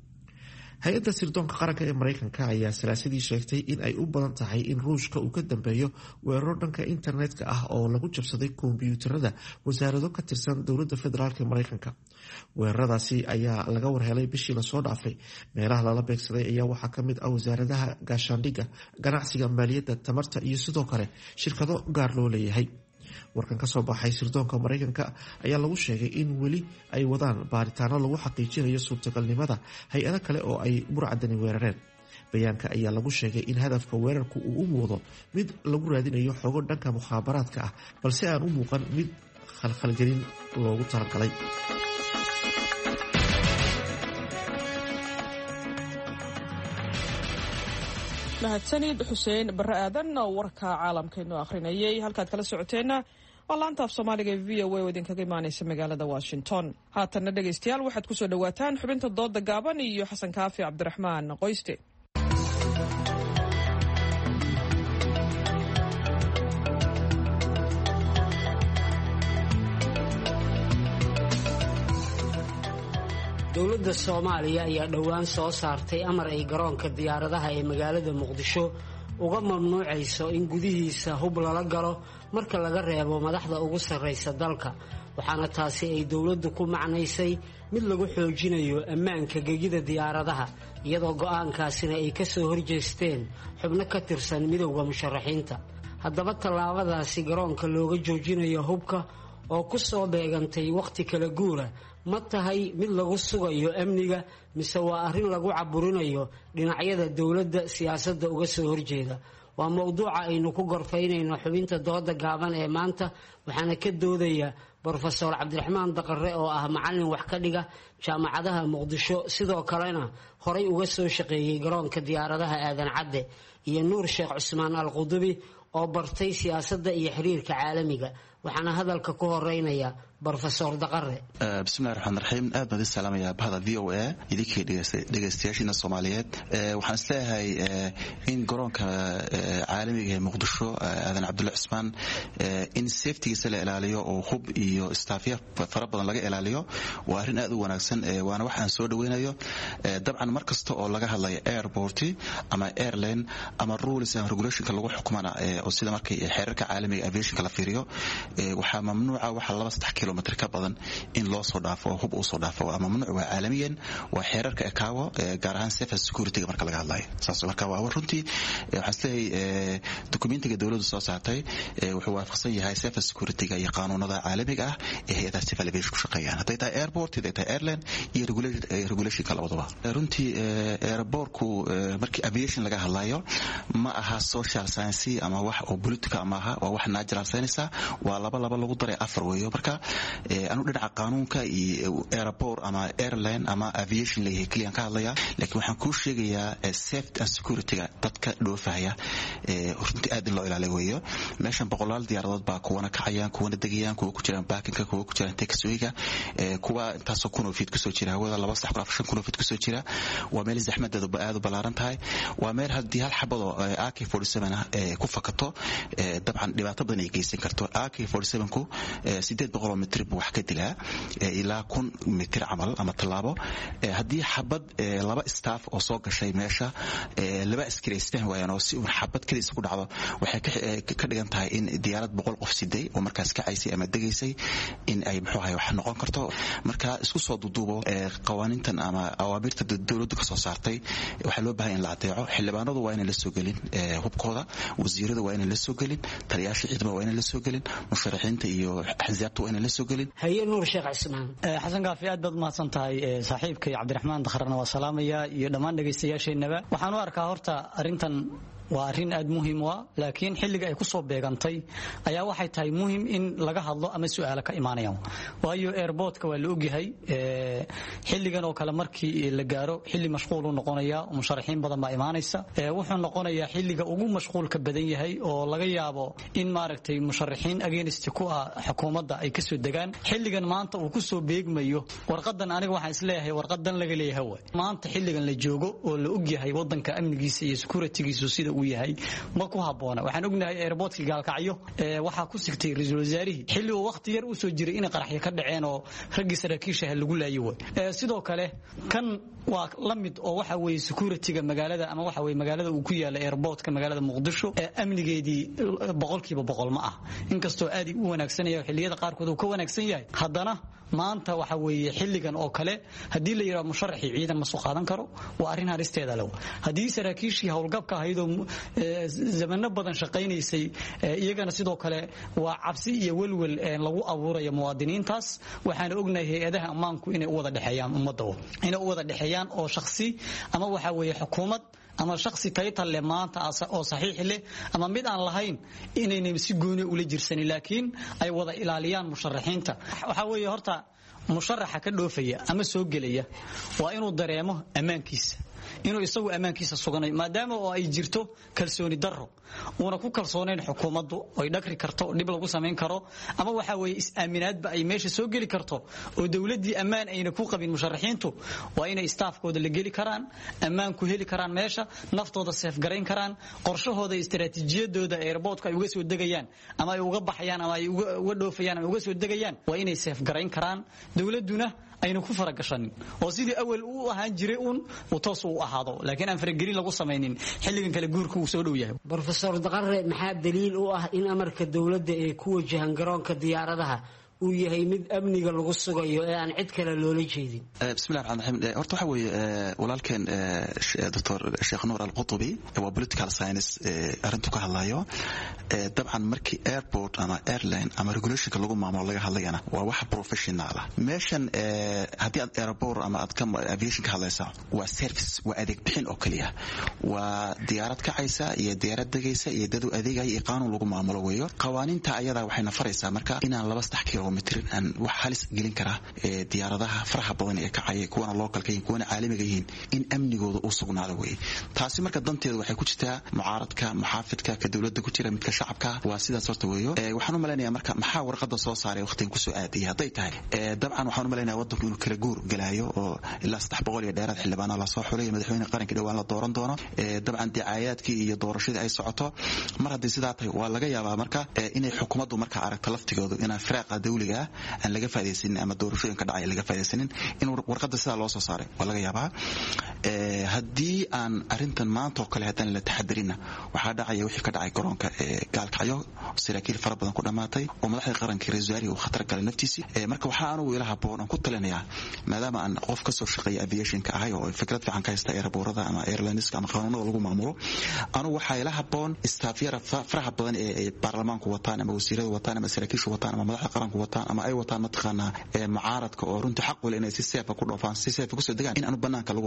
E: hay-adda sirdoonka qaranka ee maraykanka ayaa salaasadii sheegtay in ay u badan tahay in ruushka uu ka dambeeyo weeraro dhanka internetka ah oo lagu jabsaday kombiyuutarada wasaarado ka tirsan dowladda federaalk ee maraykanka. weeraradaasi ayaa laga warhelay bishii lasoo dhaafay. meelaha lala beegsaday ayaa waxaa ka mid ah wasaaradaha gaashaandhigga, ganacsiga, maaliyadda, tamarta iyo sidoo kale shirkado gaar loo leeyahay. warkan ka soo baxay sirdoonka maraykanka ayaa lagu sheegay in weli ay wadaan baaritaano lagu xaqiijinayo suurtagalnimada hay-ado kale oo ay burcadani weerareen. bayaanka ayaa lagu sheegay in hadafka weerarku uu u muuqdo mid lagu raadinayo xogo dhanka mukhaabaraadka ah, balse aan u muuqan mid khalkhalgelin loogu talagalay.
B: mahadsanid xuseen barre aadan oo warka caalamkaynu akhrinayay. halkaad kala socoteenna waa laanta af soomaaliga ee v o a oo idinkaga imaanaysa magaalada washington. haatanna dhegaystayaal waxaad kusoo dhawaataan xubinta dooda gaaban iyo xasan kaafi cabdiraxmaan qoyste.
M: dowladda soomaaliya ayaa dhowaan soo saartay amar ay garoonka diyaaradaha ee magaalada muqdisho uga mamnuucayso in gudihiisa hub lala galo marka laga reebo madaxda ugu sarraysa dalka, waxaana taasi ay dowladdu ku macnaysay mid lagu xoojinayo ammaanka gegida diyaaradaha, iyadoo go'aankaasina ay ka soo horjeesteen xubno ka tirsan midowda musharaxiinta. haddaba tallaabadaasi garoonka looga joojinayo hubka oo ku soo beegantay wakhti kala guura ma tahay mid lagu sugayo amniga mise waa arrin lagu caburinayo dhinacyada dowladda siyaasadda uga soo horjeeda? waa mowduuca aynu ku gorfaynayno xubinta dooda gaaban ee maanta, waxaana ka doodaya brofesor cabdiraxmaan daqare oo ah macallin wax ka dhiga jaamacadaha muqdisho, sidoo kalena horay uga soo shaqeeyey garoonka diyaaradaha aadan cadde, iyo nuur sheekh cusmaan al qudubi oo bartay siyaasadda iyo xiriirka caalamiga. waxaana hadalka ku horeynaya brofesor daqare.
N: bismillahi raxmaan raxiim. aad baan idin salaamayaa bahda v o a idinkii dhegaystayaashiina soomaaliyeed. waxaan isleeyahay in garoonka caalamiga ee muqdisho aadan cabdulle cusmaan in safetigiisa la ilaaliyo oo hub iyo staafya fara badan laga ilaaliyo waa arrin aad u wanaagsan, waana wax aan soo dhaweynayo. dabcan mar kasta oo laga hadlayo airport ama airline ama rules and regulationka lagu xukumana oo sida markay xeerarka caalamiga aviationka la fiiriyo waxaa mamnuuca waxa laba saddex kilomitr ka badan in loo soo dhaafo oo hub uu soo dhaafo. waa mamnuuc, waa caalamiyan, waa xeerarka ekaawo gaar ahaan safe security-ga marka laga hadlayo. saas marka waa runtii waxaan isleeyahay dokumentiga dowladdu soo saartay wuxuu waafaqsan yahay safe security-ga iyo qaanuunada caalamiga ah ee hay-adaha civil aviation ku shaqeeyaan, hadday tahay airport, hadday tahay airline iyo regulationka labadaba. runtii airportku markii aviation laga hadlayo ma aha social science ama wax oo politica ama aha, waa wax natural science, waa laba laba lagu daray afar weeyo. marka anu dhinaca qaanuunka iyo airport ama airline ama aviation leeyahay kaliya ka hadlaya laakiin waxaan ku sheegayaa safety and security dadka dhoofaya runtii aad in loo ilaaliyo weeyo meeshan boqolaal diyaaradood baa kuwana kacayaan kuwana degayaan kuwa ku jiraan baakinka kuwa ku jiraan taxiwayga kuwa intaasoo kun oo fiid kusoo jira hawada laba saddex kun afar shan kun oo fiid kusoo jira waa meel zaxmadeedu aad u ballaaran tahay waa meel haddii hal xabadoo A K forty-seven ah ku fakato dabcan dhibaato badan ay geysan karto A K forty-seven ku sideed boqol oo mitir buu wax ka dilaa ilaa kun mitir camal ama tallaabo haddii xabad laba staff oo soo gashay meesha laba askari istaan waayaan oo si xabad kaliis ku dhacdo waxay ka dhigan tahay in diyaarad boqol qof siday oo markaas kacaysay ama degaysay in ay muxuu ahay wax noqon karto marka isku soo duduubo qawaaniintan ama awaamirta dawladdu ka soo saartay waxa loo baahan in la adeeco xildhibaanadu waa inay la soo gelin hubkooda wasiirada waa inay la soo gelin taliyaasha ciidamada waa inay la soo gelin musharaxiinta iyo axsaabta waa inay la soo gelin
M: haye nuur sheekh cismaan
O: xasan gaafi aad baad mahadsan tahay saaxiibkay cabdiraxmaan dakharna waa salaamaya iyo dhammaan dhagaystayaasheenaba waxaan u arkaa horta arrintan waa arrin aad muhiim u ah laakiin xilliga ay ku soo beegantay ayaa waxay tahay muhiim in laga hadlo ama su'aalo ka imaanayaan waayo airportka waa la ogyahay xilligan oo kale markii la gaaro xilli mashquul uu noqonaya musharaxiin badan baa imaanaysa wuxuu noqonayaa xilliga ugu mashquulka badan yahay oo laga yaabo in maaragtay musharaxiin against ku ah xukuumadda ay ka soo degaan xilligan maanta uu ku soo beegmayo warqadan aniga waxaan isleeyahay warqadan laga leeyahay maanta xilligan la joogo oo la ogyahay wadanka amnigiisa iyo securitygiisa sida uu yahay ma ku haboona waxaan ognahay airportka gaalkacyo ee waxa ku sigtay ra'iisul wasaarihi xilli uu waqti yar u soo jiray in qaraxyo ka dhaceen oo ragii saraakiisha lagu laayo ee sidoo kale kan waa la mid oo waxa weeye securityga magaalada ama waxa weeye magaalada uu ku yaala airportka magaalada Muqdisho ee amnigeedii boqolkiiba boqol ma ah inkastoo aad u wanaagsan yahay xilliyada qaar kood uu ka wanaagsan yahay haddana maanta waxa weeye xilligan oo kale hadii la yiraahdo musharaxi ciidan ma soo qaadan karo waa arrin haristeeda leh hadii saraakiishii howlgabka haydo zamano badan shaqaynaysay iyagana sidoo kale waa cabsi iyo walwal lagu abuurayo muwaadiniintaas waxaan ognahay hay'adaha ammaanku inay u wada dhaxeeyaan ummadda inay u wada dhaxeeyaan oo shakhsi ama waxa weeye xukuumad ama shakhsi taytal leh maanta oo saxiix leh ama mid aan lahayn inay si gooni u la jirsanin laakiin ay wada ilaaliyaan musharaxiinta waxa weeye horta musharaxa ka dhoofaya ama soo gelaya waa inuu dareemo ammaankiisa inuu isagu ammaankiisa suganay maadaama oo ay jirto kalsooni darro una ku kalsoonayn xukuumaddu ay dhagri karto dib lagu sameyn karo ama waxa weeye is-aaminaadba ay meesha soo geli karto oo dawladdii ammaan ayna ku qabin musharaxiintu waa inay staafkooda la geli karaan ammaan ku heli karaan meesha naftooda seef garayn karaan qorshahooda istiraatiijiyadooda airportka ay uga soo degayaan ama ay uga baxayaan ama ay uga dhoofayaan ama uga soo degayaan waa inay seef garayn karaan dawladduna aynu ku faragashanin oo sidii awal uu ahaan jiray uun uu toos u ahaado laakiin aan faragelin lagu samaynin xilligan kale guurku uu soo dhow yahay
M: professor Daqare maxaa daliil u ah in amarka dawladda ee ku wajahan garoonka diyaaradaha uu yahay mid amniga lagu sugayo ee aan cid kale loola jeedin
N: bismillaahir rahmaanir rahiim horta waxa weeye walaalkeen doctor Sheikh Nuur Al-Qutubi waa political science arintu ka hadlayo dabcan markii airport ama airline ama regulationka lagu maamulo laga hadlayana waa wax professional ah meeshan hadii aad airport ama aad ka aviation ka hadlaysa waa service waa adeeg bixin oo kaliya waa diyaarad kacaysa iyo diyaarad degaysa iyo dad u adeegaya iyo qaanuun lagu maamulo weeyo qawaaniinta ayada waxayna faraysaa marka inaan laba saddex kilomitir aan wax halis gelin kara ee diyaaradaha faraha badan ee kacay kuwana localka iyo kuwana caalamiga yihiin in amnigooda uu sugnaado weey taasi marka danteedu waxay ku jirtaa mucaaradka muxaafidka ka dawladda ku jira midka shacabka waa sidaas horta weeyo ee waxaan u maleynayaa marka maxaa warqada soo saaray waqtigan ku soo aadiyay haday tahay ee dabcan waxaan u maleynayaa wadanku inuu kala guur galaayo oo ilaa saddex boqol iyo dheeraad xildhibaano la soo xulay madaxweynaha qaranka dhawaan la dooran doono ee dabcan dicaayaadkii iyo doorashadii ay socoto mar hadii sidaa tahay waa laga yaabaa marka inay xukuumaddu marka aragto laftigoodu inaan firaaqa dawliga aan laga faa'iideysan ama doorashooyinka dhacay laga faa'iideysanin in warqada sida loo soo saaray waa laga yaabaa ee hadii aan arintan maanta oo kale hadan la taxadirina waxa dhacaya wixii ka dhacay garoonka ee gaalkacyo saraakiil fara badan ku dhamaatay oo madaxda qaranka ra'iisul wasaarihi uu khatar galay naftiisi ee marka waxa aanu ilaha boon ku talinayaa maadaama aan qof ka soo shaqeeyo aviationka ahay oo fikrad fiican ka haysta airportada ama airlineska ama qanuunada lagu maamulo anu waxa ilaha boon istaafyada faraha badan ee baarlamaanku wataan ama wasiirada wataan ama saraakiishu wataan ama madaxda qaranku wataan ama ay wataan mataqaana ee mucaaradka oo runtii xaq u leh inay si seef ku dhoofaan si seef ku soo degaan in aanu banaanka lagu reebay la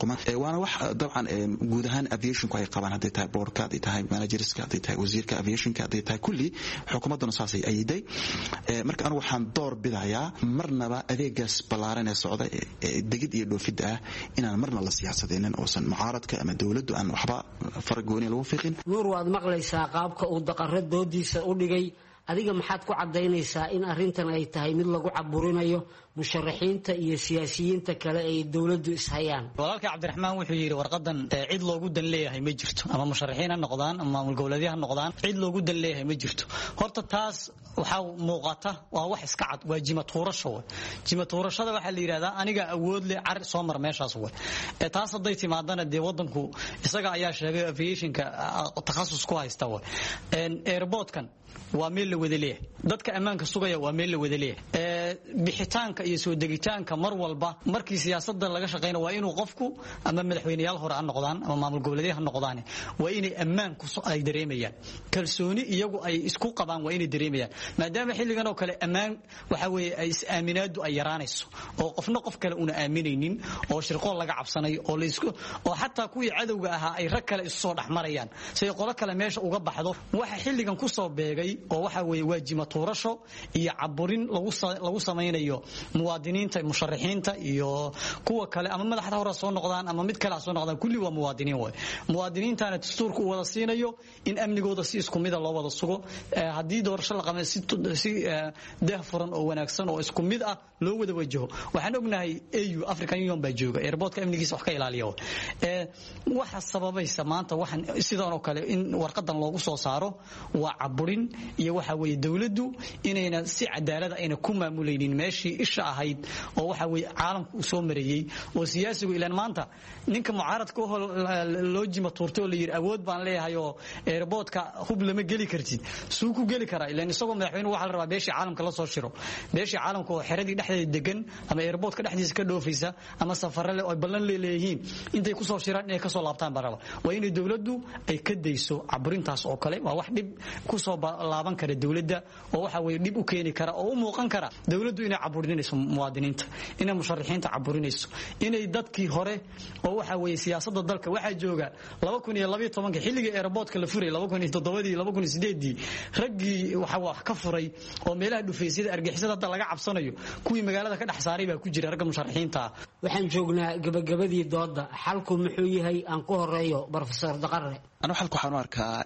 N: xukuma waana wax dabcan guud ahaan aviationku ay qabaan haday tahay boardka haday tahay managerska haday tahay wasiirka aviationka haday tahay kulli xukuumaduna saasay ayiday marka anigu waxaan door bidayaa marnaba adeegaas ballaaran ee socda degid iyo dhoofid ah inaan marna la siyaasadeenin oosan mucaaradka ama dawladdu aan waxba faragooni lagu fiiqin.
M: nuur waad maqlaysaa qaabka uu daqarro doodiisa u dhigay adiga maxaad ku cadaynaysaa in arrintan ay tahay mid lagu caburinayo musharaxiinta iyo siyaasiyiinta kale ay dawladdu ishayaan?
O: walaalkay cabdiraxmaan wuxuu yidhi warqadan cid loogu dan leeyahay ma jirto ama musharaxiin ha noqdaan ama maamul goboleedyo ha noqdaan cid loogu dan leeyahay ma jirto. horta taas waxaa muuqata waa wax iska cad waa jimatuurasho wey jimatuurashada waxaa la yidhahdaa aniga awood leh car soo mar meeshaas wey ee taas hadday timaadana dee wadanku isaga ayaa sheegay aviationka takhasus ku haysta wey airportkan waa meel la wada leeyahay dadka ammaanka sugaya waa meel la wada leeyahay bixitaanka iyo soo degitaanka mar walba markii siyaasadda laga shaqeynayo waa inuu qofku ama madaxweynayaal hore ha noqdaan ama maamul goboleedyo ha noqdaan waa inay ammaan ku ay dareemayaan kalsooni iyagu ay isku qabaan waa inay dareemayaan maadaama xilligan oo kale ammaan waxa weeye ay is-aaminaadu ay yaraanayso oo qofna qof kale una aaminaynin oo shirqool laga cabsanayo oo la isku oo xataa kuwii cadowga ahaa ay rag kale isu soo dhexmarayaan si qolo kale meesha uga baxdo waxa xilligan ku soo beegay oo waxa weeye waajima tuurasho iyo caburin lagu lagu sameeyo muwaadiniinta musharaxiinta iyo kuwa kale ama madaxda hore soo noqdaan ama mid kale soo noqdaan kulli waa muwaadiniin way muwaadiniintana dastuurku u wada siinayo in amnigooda si isku mid ah loo wada sugo hadii doorasho la qabay si si daahfuran oo wanaagsan oo isku mid ah loo wada wajaho waxaan ognahay A U African Union baa jooga airportka amnigiisa wax ka ilaaliyo ee waxa sababaysa maanta waxaan sidoo kale in warqadan loogu soo saaro waa caburin iyo waxa weeye dawladdu inayna si cadaalad ah ayna ku maamulaynin meeshii isha ahayd oo waxa weeye caalamku soo mareeyay oo siyaasigu ilaan maanta ninka mucaaradka oo loo jima tuurtay oo la yiri awood baan leeyahay oo airportka hub lama gali kartid suu ku gali karaa ilaan isagoo madaxweynuhu waxa la rabaa beeshii caalamka la soo shiro beeshii caalamka oo xeradii dhexdeeda degan ama airportka dhexdiisa ka dhoofaysa ama safarrada oo ballan leeyihiin intay ku soo shiraan inay ka soo laabtaan baraba waa in dawladdu ay ka dayso caburintaas oo kale waa wax dhib ku soo laaban kara dawladda oo waxa weeye dib u keeni kara oo u muuqan kara dawladdu inay caburinayso muwaadiniinta inay musharaxiinta caburinayso inay dadkii hore oo waxa weeye siyaasadda dalka waxa jooga laba kun iyo laba iyo toban xilliga airportka la furay laba kun iyo toddoba laba kun iyo sideed raggii waxa wax ka furay oo meelaha dhufeysida argixisada hadda laga cabsanayo kuwii magaalada ka dhex saaray baa ku jira ragga musharaxiinta
M: waxaan joognaa gabagabadii dooda xalku muxuu yahay aan ku horeeyo professor Daqarre
N: أنا حالك waxaan u arkaa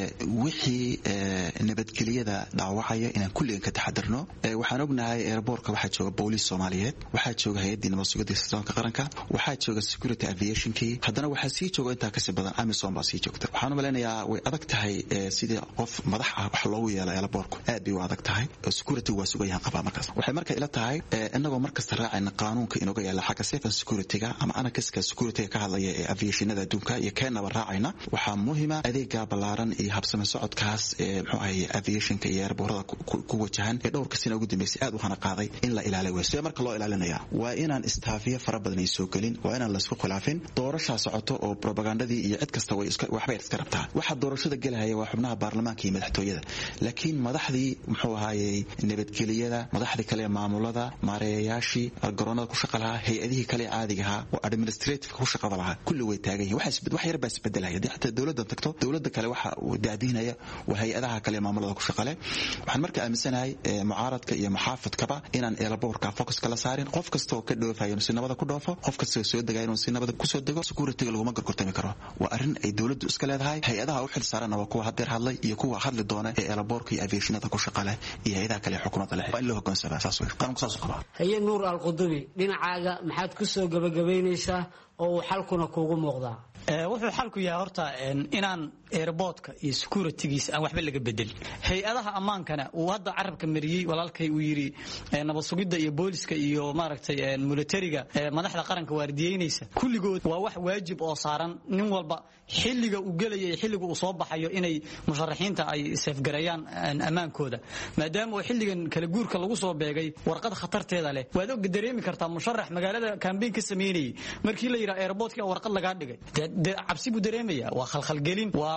N: wixii nabadgelyada dhaawacaya inaan kulligan ka taxadarno waxaan ognahay airportka waxa jooga booliis Soomaaliyeed waxa jooga hay'adda nabad sugidda sirdoonka qaranka waxa jooga security aviationki haddana waxa sii jooga inta ka sii badan Amisom baa sii joogta waxaan u maleynayaa way adag tahay sidii qof madax ah wax loogu yeelay airportku aad bay u adag tahay security waa sugayahan qabaa markaas waxay marka ila tahay inagoo markasta raacayna qaanuunka inooga yaala xagga safety security-ga ama anakaska security-ga ka hadlaya ee aviationada adduunka iyo keenaba raacayna waxa muhiima adeega ballaaran iyo habsami socodkaas ee muxuu ahay aviationka iyo airportada ku wajahan ee dhowrka sano ugu dambeysay aad u hana qaaday in la ilaaliyo way marka loo ilaalinaya waa inaan istaafiyo fara badan ay soo galin waa inaan la isku khilaafin doorasho socoto oo propagandadii iyo cid kasta way iska waxbay iska rabtaa waxa doorashada galaya waa xubnaha baarlamaanka iyo madaxtooyada laakiin madaxdii muxuu ahaayay nabadgelyada madaxdii kale maamulada maareeyayaashii garoonada ku shaqo lahaa hay'adihii kale caadiga ahaa oo administrative ku shaqada lahaa kulli way taagan yihiin waxa isbed wax yar baa isbedelaya xataa dawladda tagto dawladda kale waxa uu daadinaya waa hay'adaha kale maamulada ku shaqo leh waxaan marka aaminsanahay mucaaradka iyo maxaafadkaba inaan airportka focus kala saarin qof kasta oo ka dhoofayo si nabada ku dhoofo qof kasta oo soo degay inuu si nabada ku soo dego security-ga lagu ma gorgortami karo waa arrin ay dawladdu iska leedahay hay'adaha u xil saaran waa kuwa hadeer hadlay iyo kuwa hadli doona ee airportka iyo aviationada ku shaqo leh iyo hay'adaha kale xukuumadda leh waa in loo hoggaansamaa saas weey qaranku saas qaba
M: haye nuur al-Qudubi dhinacaaga maxaad ku soo gabagabeynaysaa oo xalkuna kuugu muuqdaa
O: wuxuu xalku yahay horta inaan airportka iyo security-giisa aan waxba laga bedelin hay'adaha ammaankana uu hadda carabka mariyay walaalkay uu yiri nabad sugidda iyo booliska iyo maaragtay militariga madaxda qaranka waardiyeynaysa kulligood waa wax waajib oo saaran nin walba xilliga uu galay xilliga uu soo baxayo inay musharaxiinta ay safgarayaan ammaankooda maadaama uu xilligan kala guurka lagu soo beegay warqad khatarteeda leh waad og dareemi kartaa musharax magaalada campaign ka sameeyay markii la yiraahdo airportka warqad laga dhigay cabsi buu dareemaya waa khalkhal gelin waa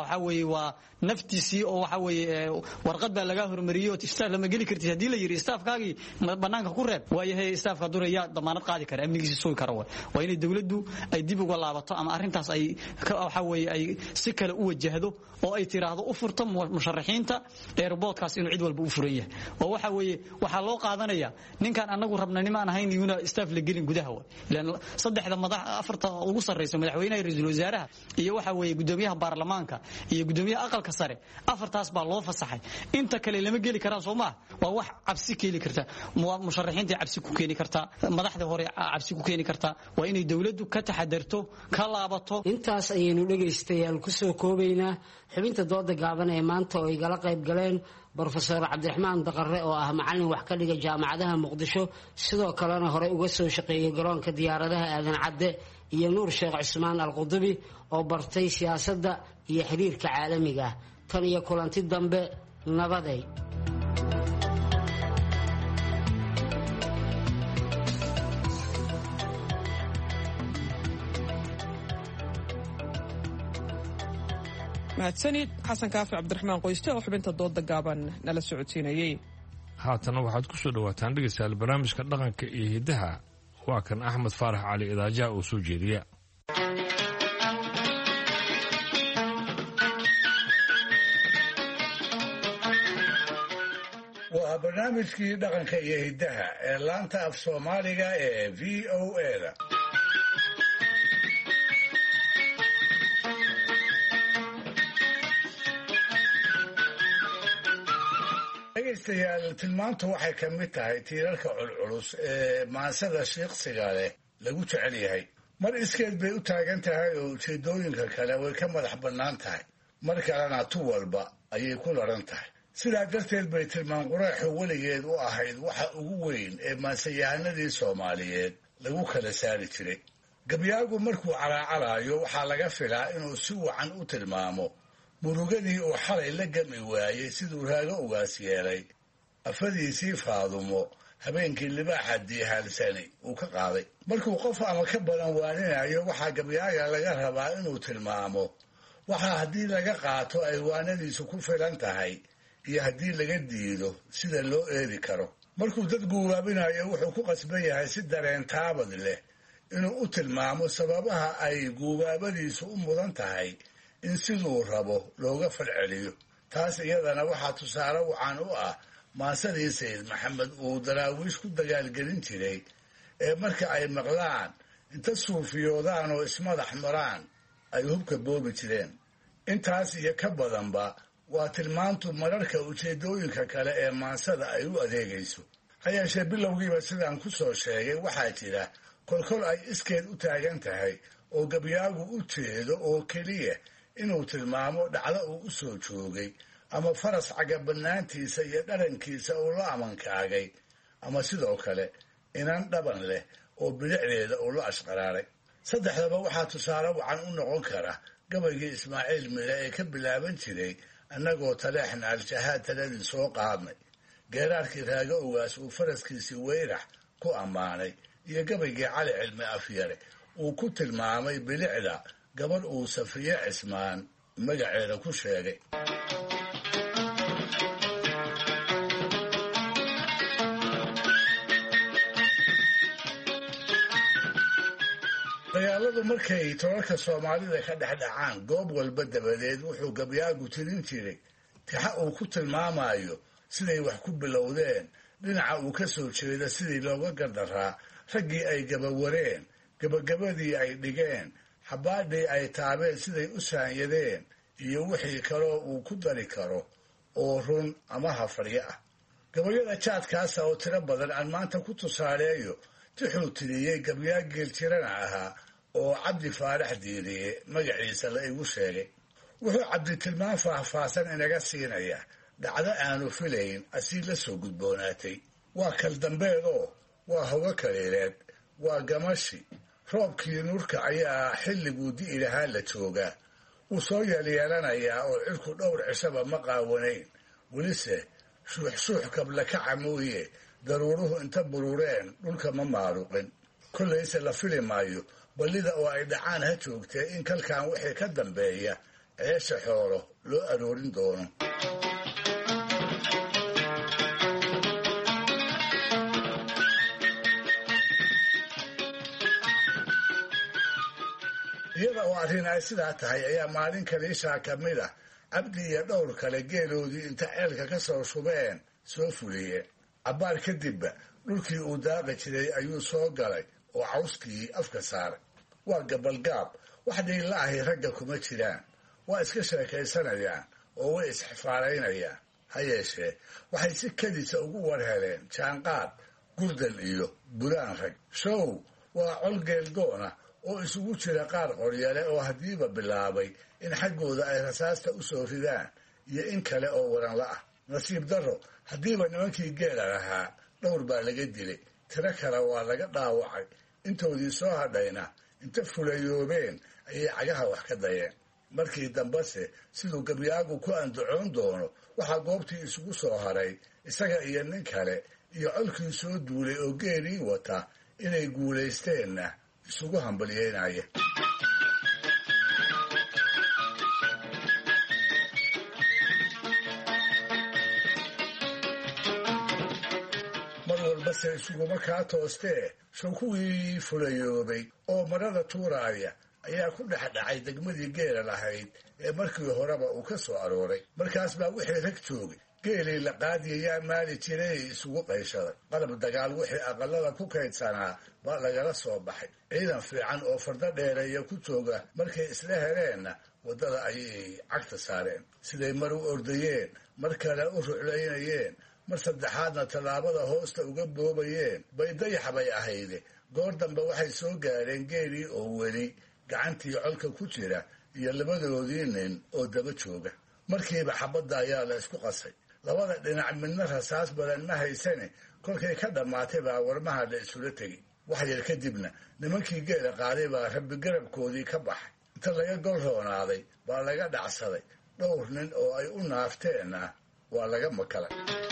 O: waxa weeye waa naftiisii oo waxa weeye warqad baa laga hormariyay oo istaaf lama geli kartid hadii la yiri istaafkaagii banaanka ku reeb waayahay istaafka duraya damaanad qaadi kara amnigiisa soo kara waa inay dawladdu ay dib uga laabato ama arintaas ay waxa weeye ay si kale u wajahdo oo ay tiraahdo u furto musharaxiinta airportkaas inuu cid walba u furan yahay oo waxa weeye waxa loo qaadanaya ninkan anagu rabna nimaan ahayn inuu istaaf la gelin gudaha waa ilaan saddexda madax afarta ugu sareysa madaxweynaha ra'iisul wasaaraha iyo waxa weeye gudoomiyaha baarlamaanka iyo gudoomiyaha aqalka sare afartaas baa loo fasaxay inta kale lama geli karaan Soomaa waa wax cabsi keeni karta musharaxiinta cabsi ku keeni karta madaxda hore cabsi ku keeni karta waa inay dawladdu ka taxadarto ka laabato
M: intaas ayaynu dhageystayaal ku soo koobaynaa xubinta dooda gaaban ee maanta oo ay gala qayb galeen Professor Cabdiraxmaan Daqare oo ah macallin wax ka dhiga jaamacadaha Muqdisho sidoo kalena hore uga soo shaqeeyay garoonka diyaaradaha Aadan Cadde iyo Nuur Sheekh Cusmaan Al-Qudubi oo bartay siyaasadda iyo xiriirka caalamiga tan iyo kulanti dambe nabaday
B: mahadsanid xasan kaafi cabdiraxmaan qoyste oo xubinta dooda gaaban nala socodsiinayay
A: haatana waxaad ku soo dhawaataan dhegeystayaal barnaamijka dhaqanka iyo hiddaha waa kan axmed faarax cali idaajaha oo soo jeediya
D: waa barnaamijkii dhaqanka iyo hiddaha ee laanta af soomaaliga ee v o a-da dhegaystayaal tilmaantu waxay ka mid tahay tiirarka culculus ee maansada shiiqsiga leh lagu jecel yahay mar iskeed bay u taagan tahay oo ujeedooyinka kale way ka madax bannaan tahay mar kalena tu walba ayay ku laran tahay sidaa darteed bay tilmaan quraaxu weligeed u ahayd waxa ugu weyn ee maansayahanadii soomaaliyeed lagu kala saari jiray gabyaagu markuu calaacalaayo waxaa laga filaa inuu si wacan u tilmaamo murugadii uu xalay la gami waayey siduu raago ugaas yeelay afadiisii faadumo habeenkii libaaxa diihaalsani uu ka qaaday markuu qof ama ka badan waaninayo waxaa gabyaaga laga rabaa inuu tilmaamo waxaa haddii laga qaato ay waanadiisu ku filan tahay iyo haddii laga diido sida loo eedi karo markuu dad guubaabinayo wuxuu ku qasban yahay si dareen taabad leh inuu u tilmaamo sababaha ay guubaabadiisu u mudan tahay in siduu rabo looga falceliyo taas iyadana waxaa tusaale wacan u ah maasadii sayid maxamed uu daraawiish ku dagaalgelin jiray ee marka ay maqlaan inta suufiyoodaan oo ismadax maraan ay hubka boobi jireen intaas iyo ka badanba waa tilmaantu mararka ujeedooyinka kale ee maansada ay u adeegayso ha yeeshee bilowgiiba sidaan ku soo sheegay waxaa jira kolkol ay iskeed u taagan tahay oo gabyaagu u jeedo oo keliya inuu tilmaamo dhacdo uu u soo joogay ama faras cagabanaantiisa iyo dharankiisa uu la amankaagay ama sidoo kale inan dhaban leh oo bidicdeeda uu la ashqaraaray saddexdaba waxaa tusaale wacan u noqon kara gabaygii ismaaciil mire ee ka bilaaban jiray annagoo taleexna al-shahaad taladii soo qaadnay geeraarkii raago ugaas uu faraskiisii weyrax ku ammaanay iyo gabaygii cali cilmi afyare uu ku tilmaamay bilicda gabadh uu safiye cismaan magaceeda ku sheegay dagaaladu markay tolalka soomaalida ka dhex dhacaan goob walba dabadeed wuxuu gabyaagu tirin jiray tixa uu ku tilmaamayo siday wax ku bilowdeen dhinaca uu ka soo jeeda sidii looga gardaraa raggii ay gabawareen gabagabadii ay dhigeen xabaadhii ay taabeen siday u saanyadeen iyo wixii kaloo uu ku dari karo oo run ama hafadyo ah gabayada jaadkaasa oo tiro badan aan maanta ku tusaaleeyo tixuu tiriyey gabyaa geeljirana ahaa oo cabdi faarax diiriye magaciisa la igu sheegay wuxuu cabdi tilmaan faahfaahsan inaga siinaya dhacdo aanu filayn asii la soo gudboonaatay waa kaldambeedoo waa hogo kaliileed waa gamashi roobkii nuurka ayaa xilliguu di'i lahaa la joogaa wuu soo yeelyeelanayaa oo cirku dhowr cishaba ma qaawanayn welise shuuxshuux kablakaca mooye daruuruhu inta burureen dhulka ma maaruqin kollayse la fili maayo ballida oo ay dhacaan ha joogtee in kalkan wixii ka dambeeya ceesha xoolo loo aroorin doono. iyada oo arrin ay sidaa tahay ayaa maalin kaliishaa ka mid ah cabdi iyo dhowr kale geeloodii inta ceelka ka soo shubeen soo fuliyeen. cabbaar kadibba dhulkii uu daaqi jiray ayuu soo galay oo cawskii afka saaray. waa gabalgaab wax dhiilla ahi ragga kuma jiraan, waa iska sheekaysanayaan oo way isxifaalaynayaan. ha yeeshee waxay si kedisa ugu war heleen jaanqaad, gurdan iyo buraan rag. show waa col geeldoona oo isugu jira qaar qoryale oo haddiiba bilaabay in xaggooda ay rasaasta u soo ridaan iyo in kale oo waranla ah. nasiib darro haddiiba nimankii geela lahaa dhowr baa laga dilay, tiro kale waa laga dhaawacay. intoodii soo hadhayna inta fulayoobeen ayay cagaha wax ka dayeen. markii dambese siduu gabyaagu ku andacoon doono waxaa goobtii isugu soo haray isaga iyo nin kale iyo colkii soo duulay oo geelii wata inay guulaysteenna isugu hambalyeynaya. mar walbase isuguma kaa toostee show kuwii fulayoobay oo marada tuuraaya ayaa ku dhex dhacay degmadii geela lahayd ee markii horeba uu ka soo arooray. markaas baa wixii rag joogay geelii la qaadiyayaa maali jiray isugu qayshaday. qalab dagaal wixii aqalada ku kaydsanaa baa lagala soo baxay. ciidan fiican oo fardo dheereeya ku jooga markay isla heleenna waddada ayay cagta saareen. siday mar u ordayeen, mar kale u ruclaynayeen, mar saddexaadna tallaabada hoosta uga boobayeen bay dayax bay ahayde. goor dambe waxay soo gaareen geelii oo weli gacantii colka ku jira iyo labadoodii nin oo daba jooga. markiiba xabadda ayaa la isku qasay. labada dhinac midna rasaas badan ma haysane kolkay ka dhammaatay baa warmaha la isula tegey. wax yar kadibna nimankii geela qaaday baa rabbi garabkoodii ka baxay. inta laga gol roonaaday baa laga dhacsaday. dhowr nin oo ay u naafteenna waa laga makalay.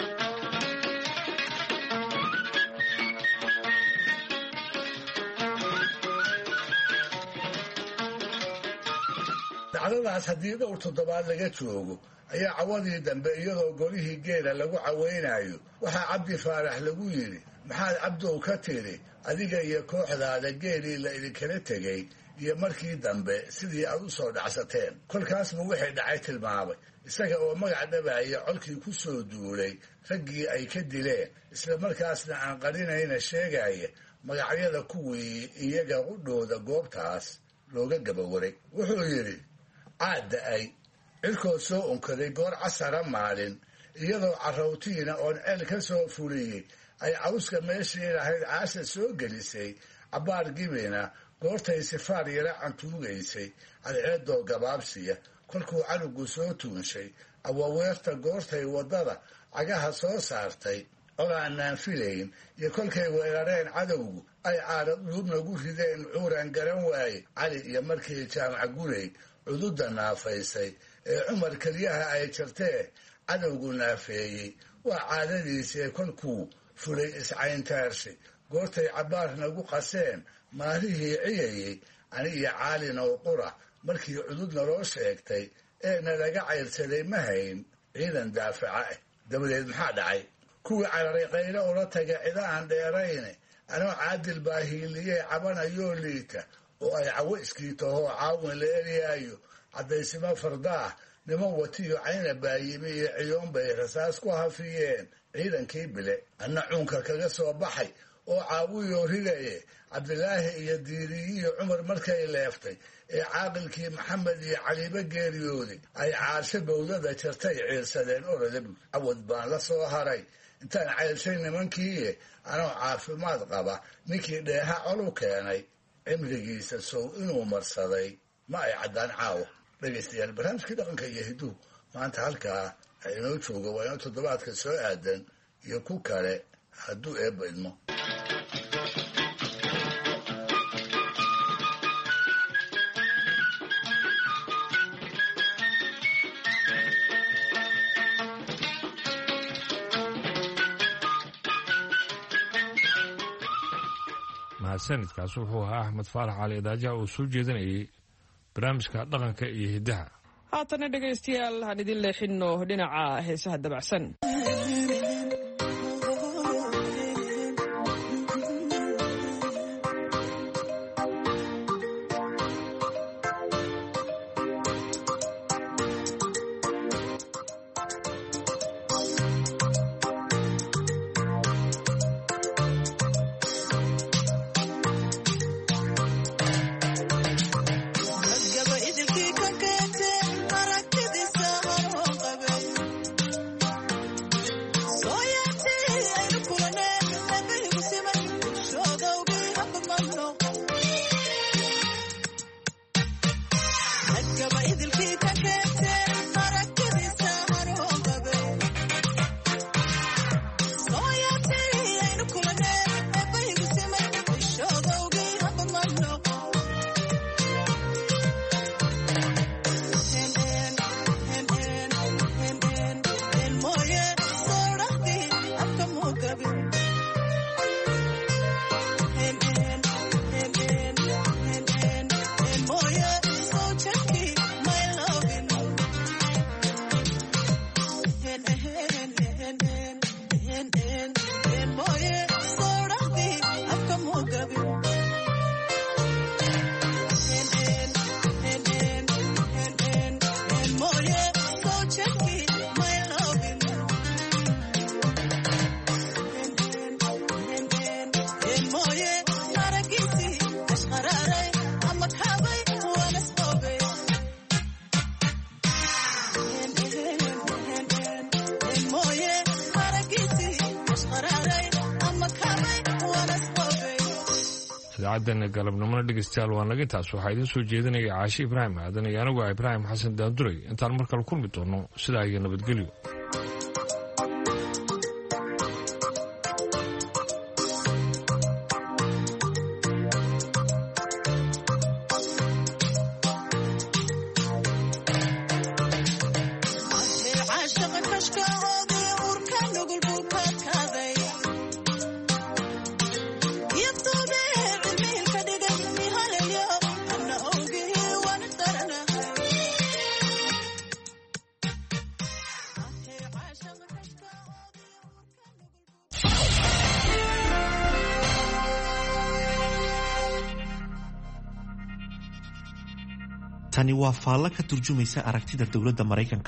D: dacdadaas haddii dhowr toddobaad laga joogo ayaa cawadii dambe iyadoo golihii geela lagu cawaynayo waxaa cabdi faarax lagu yidhi, maxaad cabdow ka tidhi adiga iyo kooxdaada geelii la idinkala tegey iyo markii dambe sidii aad u soo dhacsateen. kolkaasba wixii dhacay tilmaamay, isaga oo magac dhabaaya colkii ku soo duulay raggii ay ka dileen, isla markaasna aan qarinayna sheegaya magacyada kuwii iyaga qudhooda goobtaas looga gabawaray. wuxuu yidhi, caad da-ay, cirkood soo unkaday goor casara maalin, iyadoo carrawtiina oon ceel ka soo fuliyey ay cawska meeshii lahayd caasha soo gelisay. cabbaar gibina goortay sifaar yara cantuugaysay cadceedoo gabaabsiya. kolkuu canugu soo tuunshay awaweerta goortay waddada cagaha soo saartay olaanaan filayn iyo kolkay weerareen cadowgu ay caadad dhuubnagu rideen cuuraan garan waaye. cali iyo markii jaamac guley cududa naafaysay ee cumar keliyaha ay jartee cadowgu naafeeyey. waa caadadiisii kolkuu fulay iscayntaarshay goortay cabbaar nagu qaseen maalihii ciyayey. ani iyo caalinow qura markii cudud naloo sheegtay ee nalaga cayrsaday ma hayn ciidan daafaca ah. dabadeed maxaa dhacay? kuwii cararay qaylo ula taga cida aan dheerayne anoo caadil baa hiiliyee cabanayoo liita oo ay cawo iskiitahoo caawin la eryaayo. caddaysimo fardaah niman watiyo cayna baa yimi iyo ciyoon bay rasaas ku hafiyeen ciidankii bile. anna cuunka kaga soo baxay oo caawiyoo ridaye cabdilaahi iyo diiriyiyo cumar markay leeftay ee caaqilkii maxamed iyo caliibo geeriyooday ay caarsho bowdada jartay ciirsadeen orodab. cawad baan la soo haray intaan cayrshay nimankiiye anoo caafimaad qaba. ninkii dheeha col u keenay cimrigiisa sow inuu marsaday ma ay caddaan caawa. dhegaystayaal, barnaamijkii dhaqanka iyo hiduhu maanta halkaa ha inoo jooga. waa inoo toddobaadka soo aadan iyo ku kale hadduu eebba idmo.
A: mahadsanidkaas wuxuu ahaa axmed faarax cali idaajaha uu soo jeedinayay barnaamijka dhaqanka iyo hiddaha.
B: haatana dhegaystayaal aan idin leexino dhinaca heesaha dabacsan.
A: idaacaddeena galabnimona dhegeystayaal waa naga intaas waxaa idiin soo jeedinaya caashi ibraahim aadan iyo anigu ah ibraahim xasan daanduray intaan mar kale kulmi doono sidaa iyo nabadgelyo.
E: tani waa faallo ka turjumaysa aragtida dowladda Mareykanka.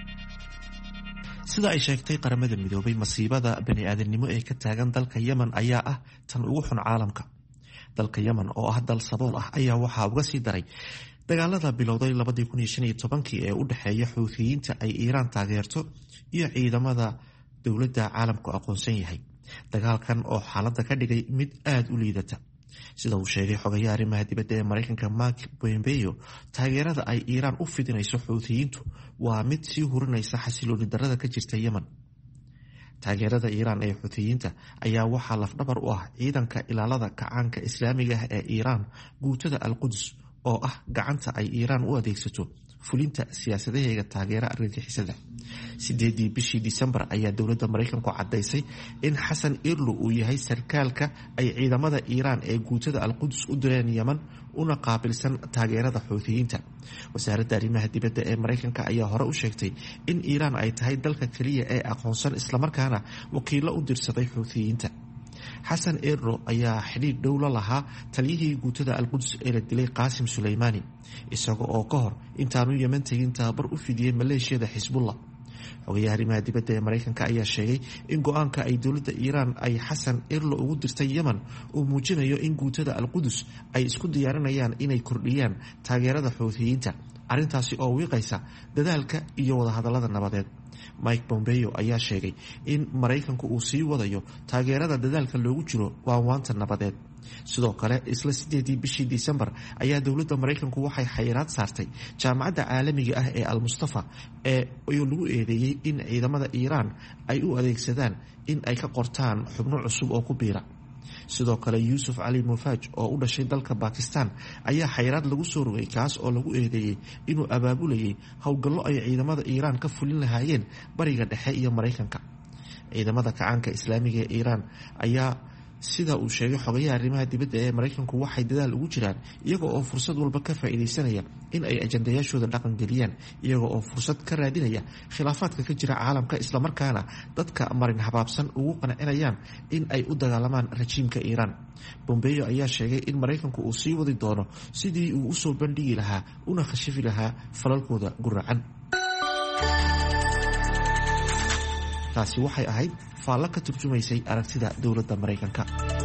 E: sida ay sheegtay qaramada midoobay masiibada bani'aadanimo ee ka taagan dalka Yemen ayaa ah tan ugu xun caalamka. dalka Yemen oo ah dal sabool ah ayaa waxaa uga sii daray dagaalada bilowday labadii kun iyo shan iyo tobankii ee u dhaxeeya Xuuthiyiinta ay Iiraan taageerto iyo ciidamada dowladda caalamku aqoonsan yahay. dagaalkan oo xaaladda ka dhigay mid aad u liidata. sida uu sheegay xogayaha arrimaha dibadda ee Mareykanka Mark Pompeo, taageerada ay Iiraan u fidinayso Xuuthiyiintu waa mid sii hurinaysa xasilooni darrada ka jirta Yemen. taageerada Iiraan ee Xuuthiyiinta ayaa waxaa lafdhabar u ah ciidanka ilaalada kacaanka Islaamiga ah ee Iiraan, guutada Al-Quds, oo ah gacanta ay Iiraan u adeegsato fulinta siyaasadaheega taageera argagixisada. sideedii bishii Disembar ayaa dowladda Mareykanku caddaysay in Xasan Irlu uu yahay sarkaalka ay ciidamada Iiraan ee guutada Al-Quds u direen Yemen una qaabilsan taageerada Xuuthiyiinta. wasaaradda arrimaha dibadda ee Mareykanka ayaa hore u sheegtay in Iiraan ay tahay dalka kaliya ee aqoonsan islamarkaana wakiilo u dirsaday Xuuthiyiinta. xasan Irlu ayaa xidhiidh dhow la lahaa taliyihii guutada Al-Quds ee la dilay Qaasim Suleymaani, isaga oo ka hor intaanu Yemen tegin tababar u fidiyey maleeshiyada Xisbullah. xogayaha arrimaha dibadda ee Mareykanka ayaa sheegay in go-aanka ay dowladda Iiraan ay Xasan Irlu ugu dirtay Yemen uu muujinayo in guutada Al-Quds ay isku diyaarinayaan inay kordhiyaan taageerada Xuuthiyiinta, arrintaasi oo wiiqaysa dadaalka iyo wadahadallada nabadeed. Mike Pompeo ayaa sheegay in Mareykanku uu sii wadayo taageerada dadaalka loogu jiro waanwaanta nabadeed. sidoo kale isla sideedii bishii Disembar ayaa dowladda Mareykanku waxay xayiraad saartay jaamacadda caalamiga ah ee Al-Mustafa ee lagu eedeeyay in ciidamada Iiraan ay u adeegsadaan in ay ka qortaan xubno cusub oo ku biira. sidoo kale Yusuf Ali Mufaaj oo u dhashay dalka Pakistan ayaa xayiraad lagu soo rogay kaas oo lagu eedeeyay inuu abaabulayay howlgallo ay ciidamada Iiraan ka fulin lahaayeen bariga dhexe iyo Mareykanka. ciidamada kacaanka Islaamiga ee Iiraan ayaa sida uu sheegay xogayaha arrimaha dibadda ee maraykanku waxay dadaal ugu jiraan iyaga oo fursad walba ka faa'iidaysanaya in ay ajandayaashooda dhaqan geliyaan iyaga oo fursad ka raadinaya khilaafaadka ka jira caalamka islamarkaana dadka marin habaabsan ugu qancinayaan in ay u dagaalamaan rajiimka iiraan. Bombeyo ayaa sheegay in maraykanku uu sii wadi doono sidii uu usoo bandhigi lahaa una khashifi lahaa falalkooda guracan. taasi waxay ahayd faallo ka turjumaysay aragtida dowladda Maraykanka.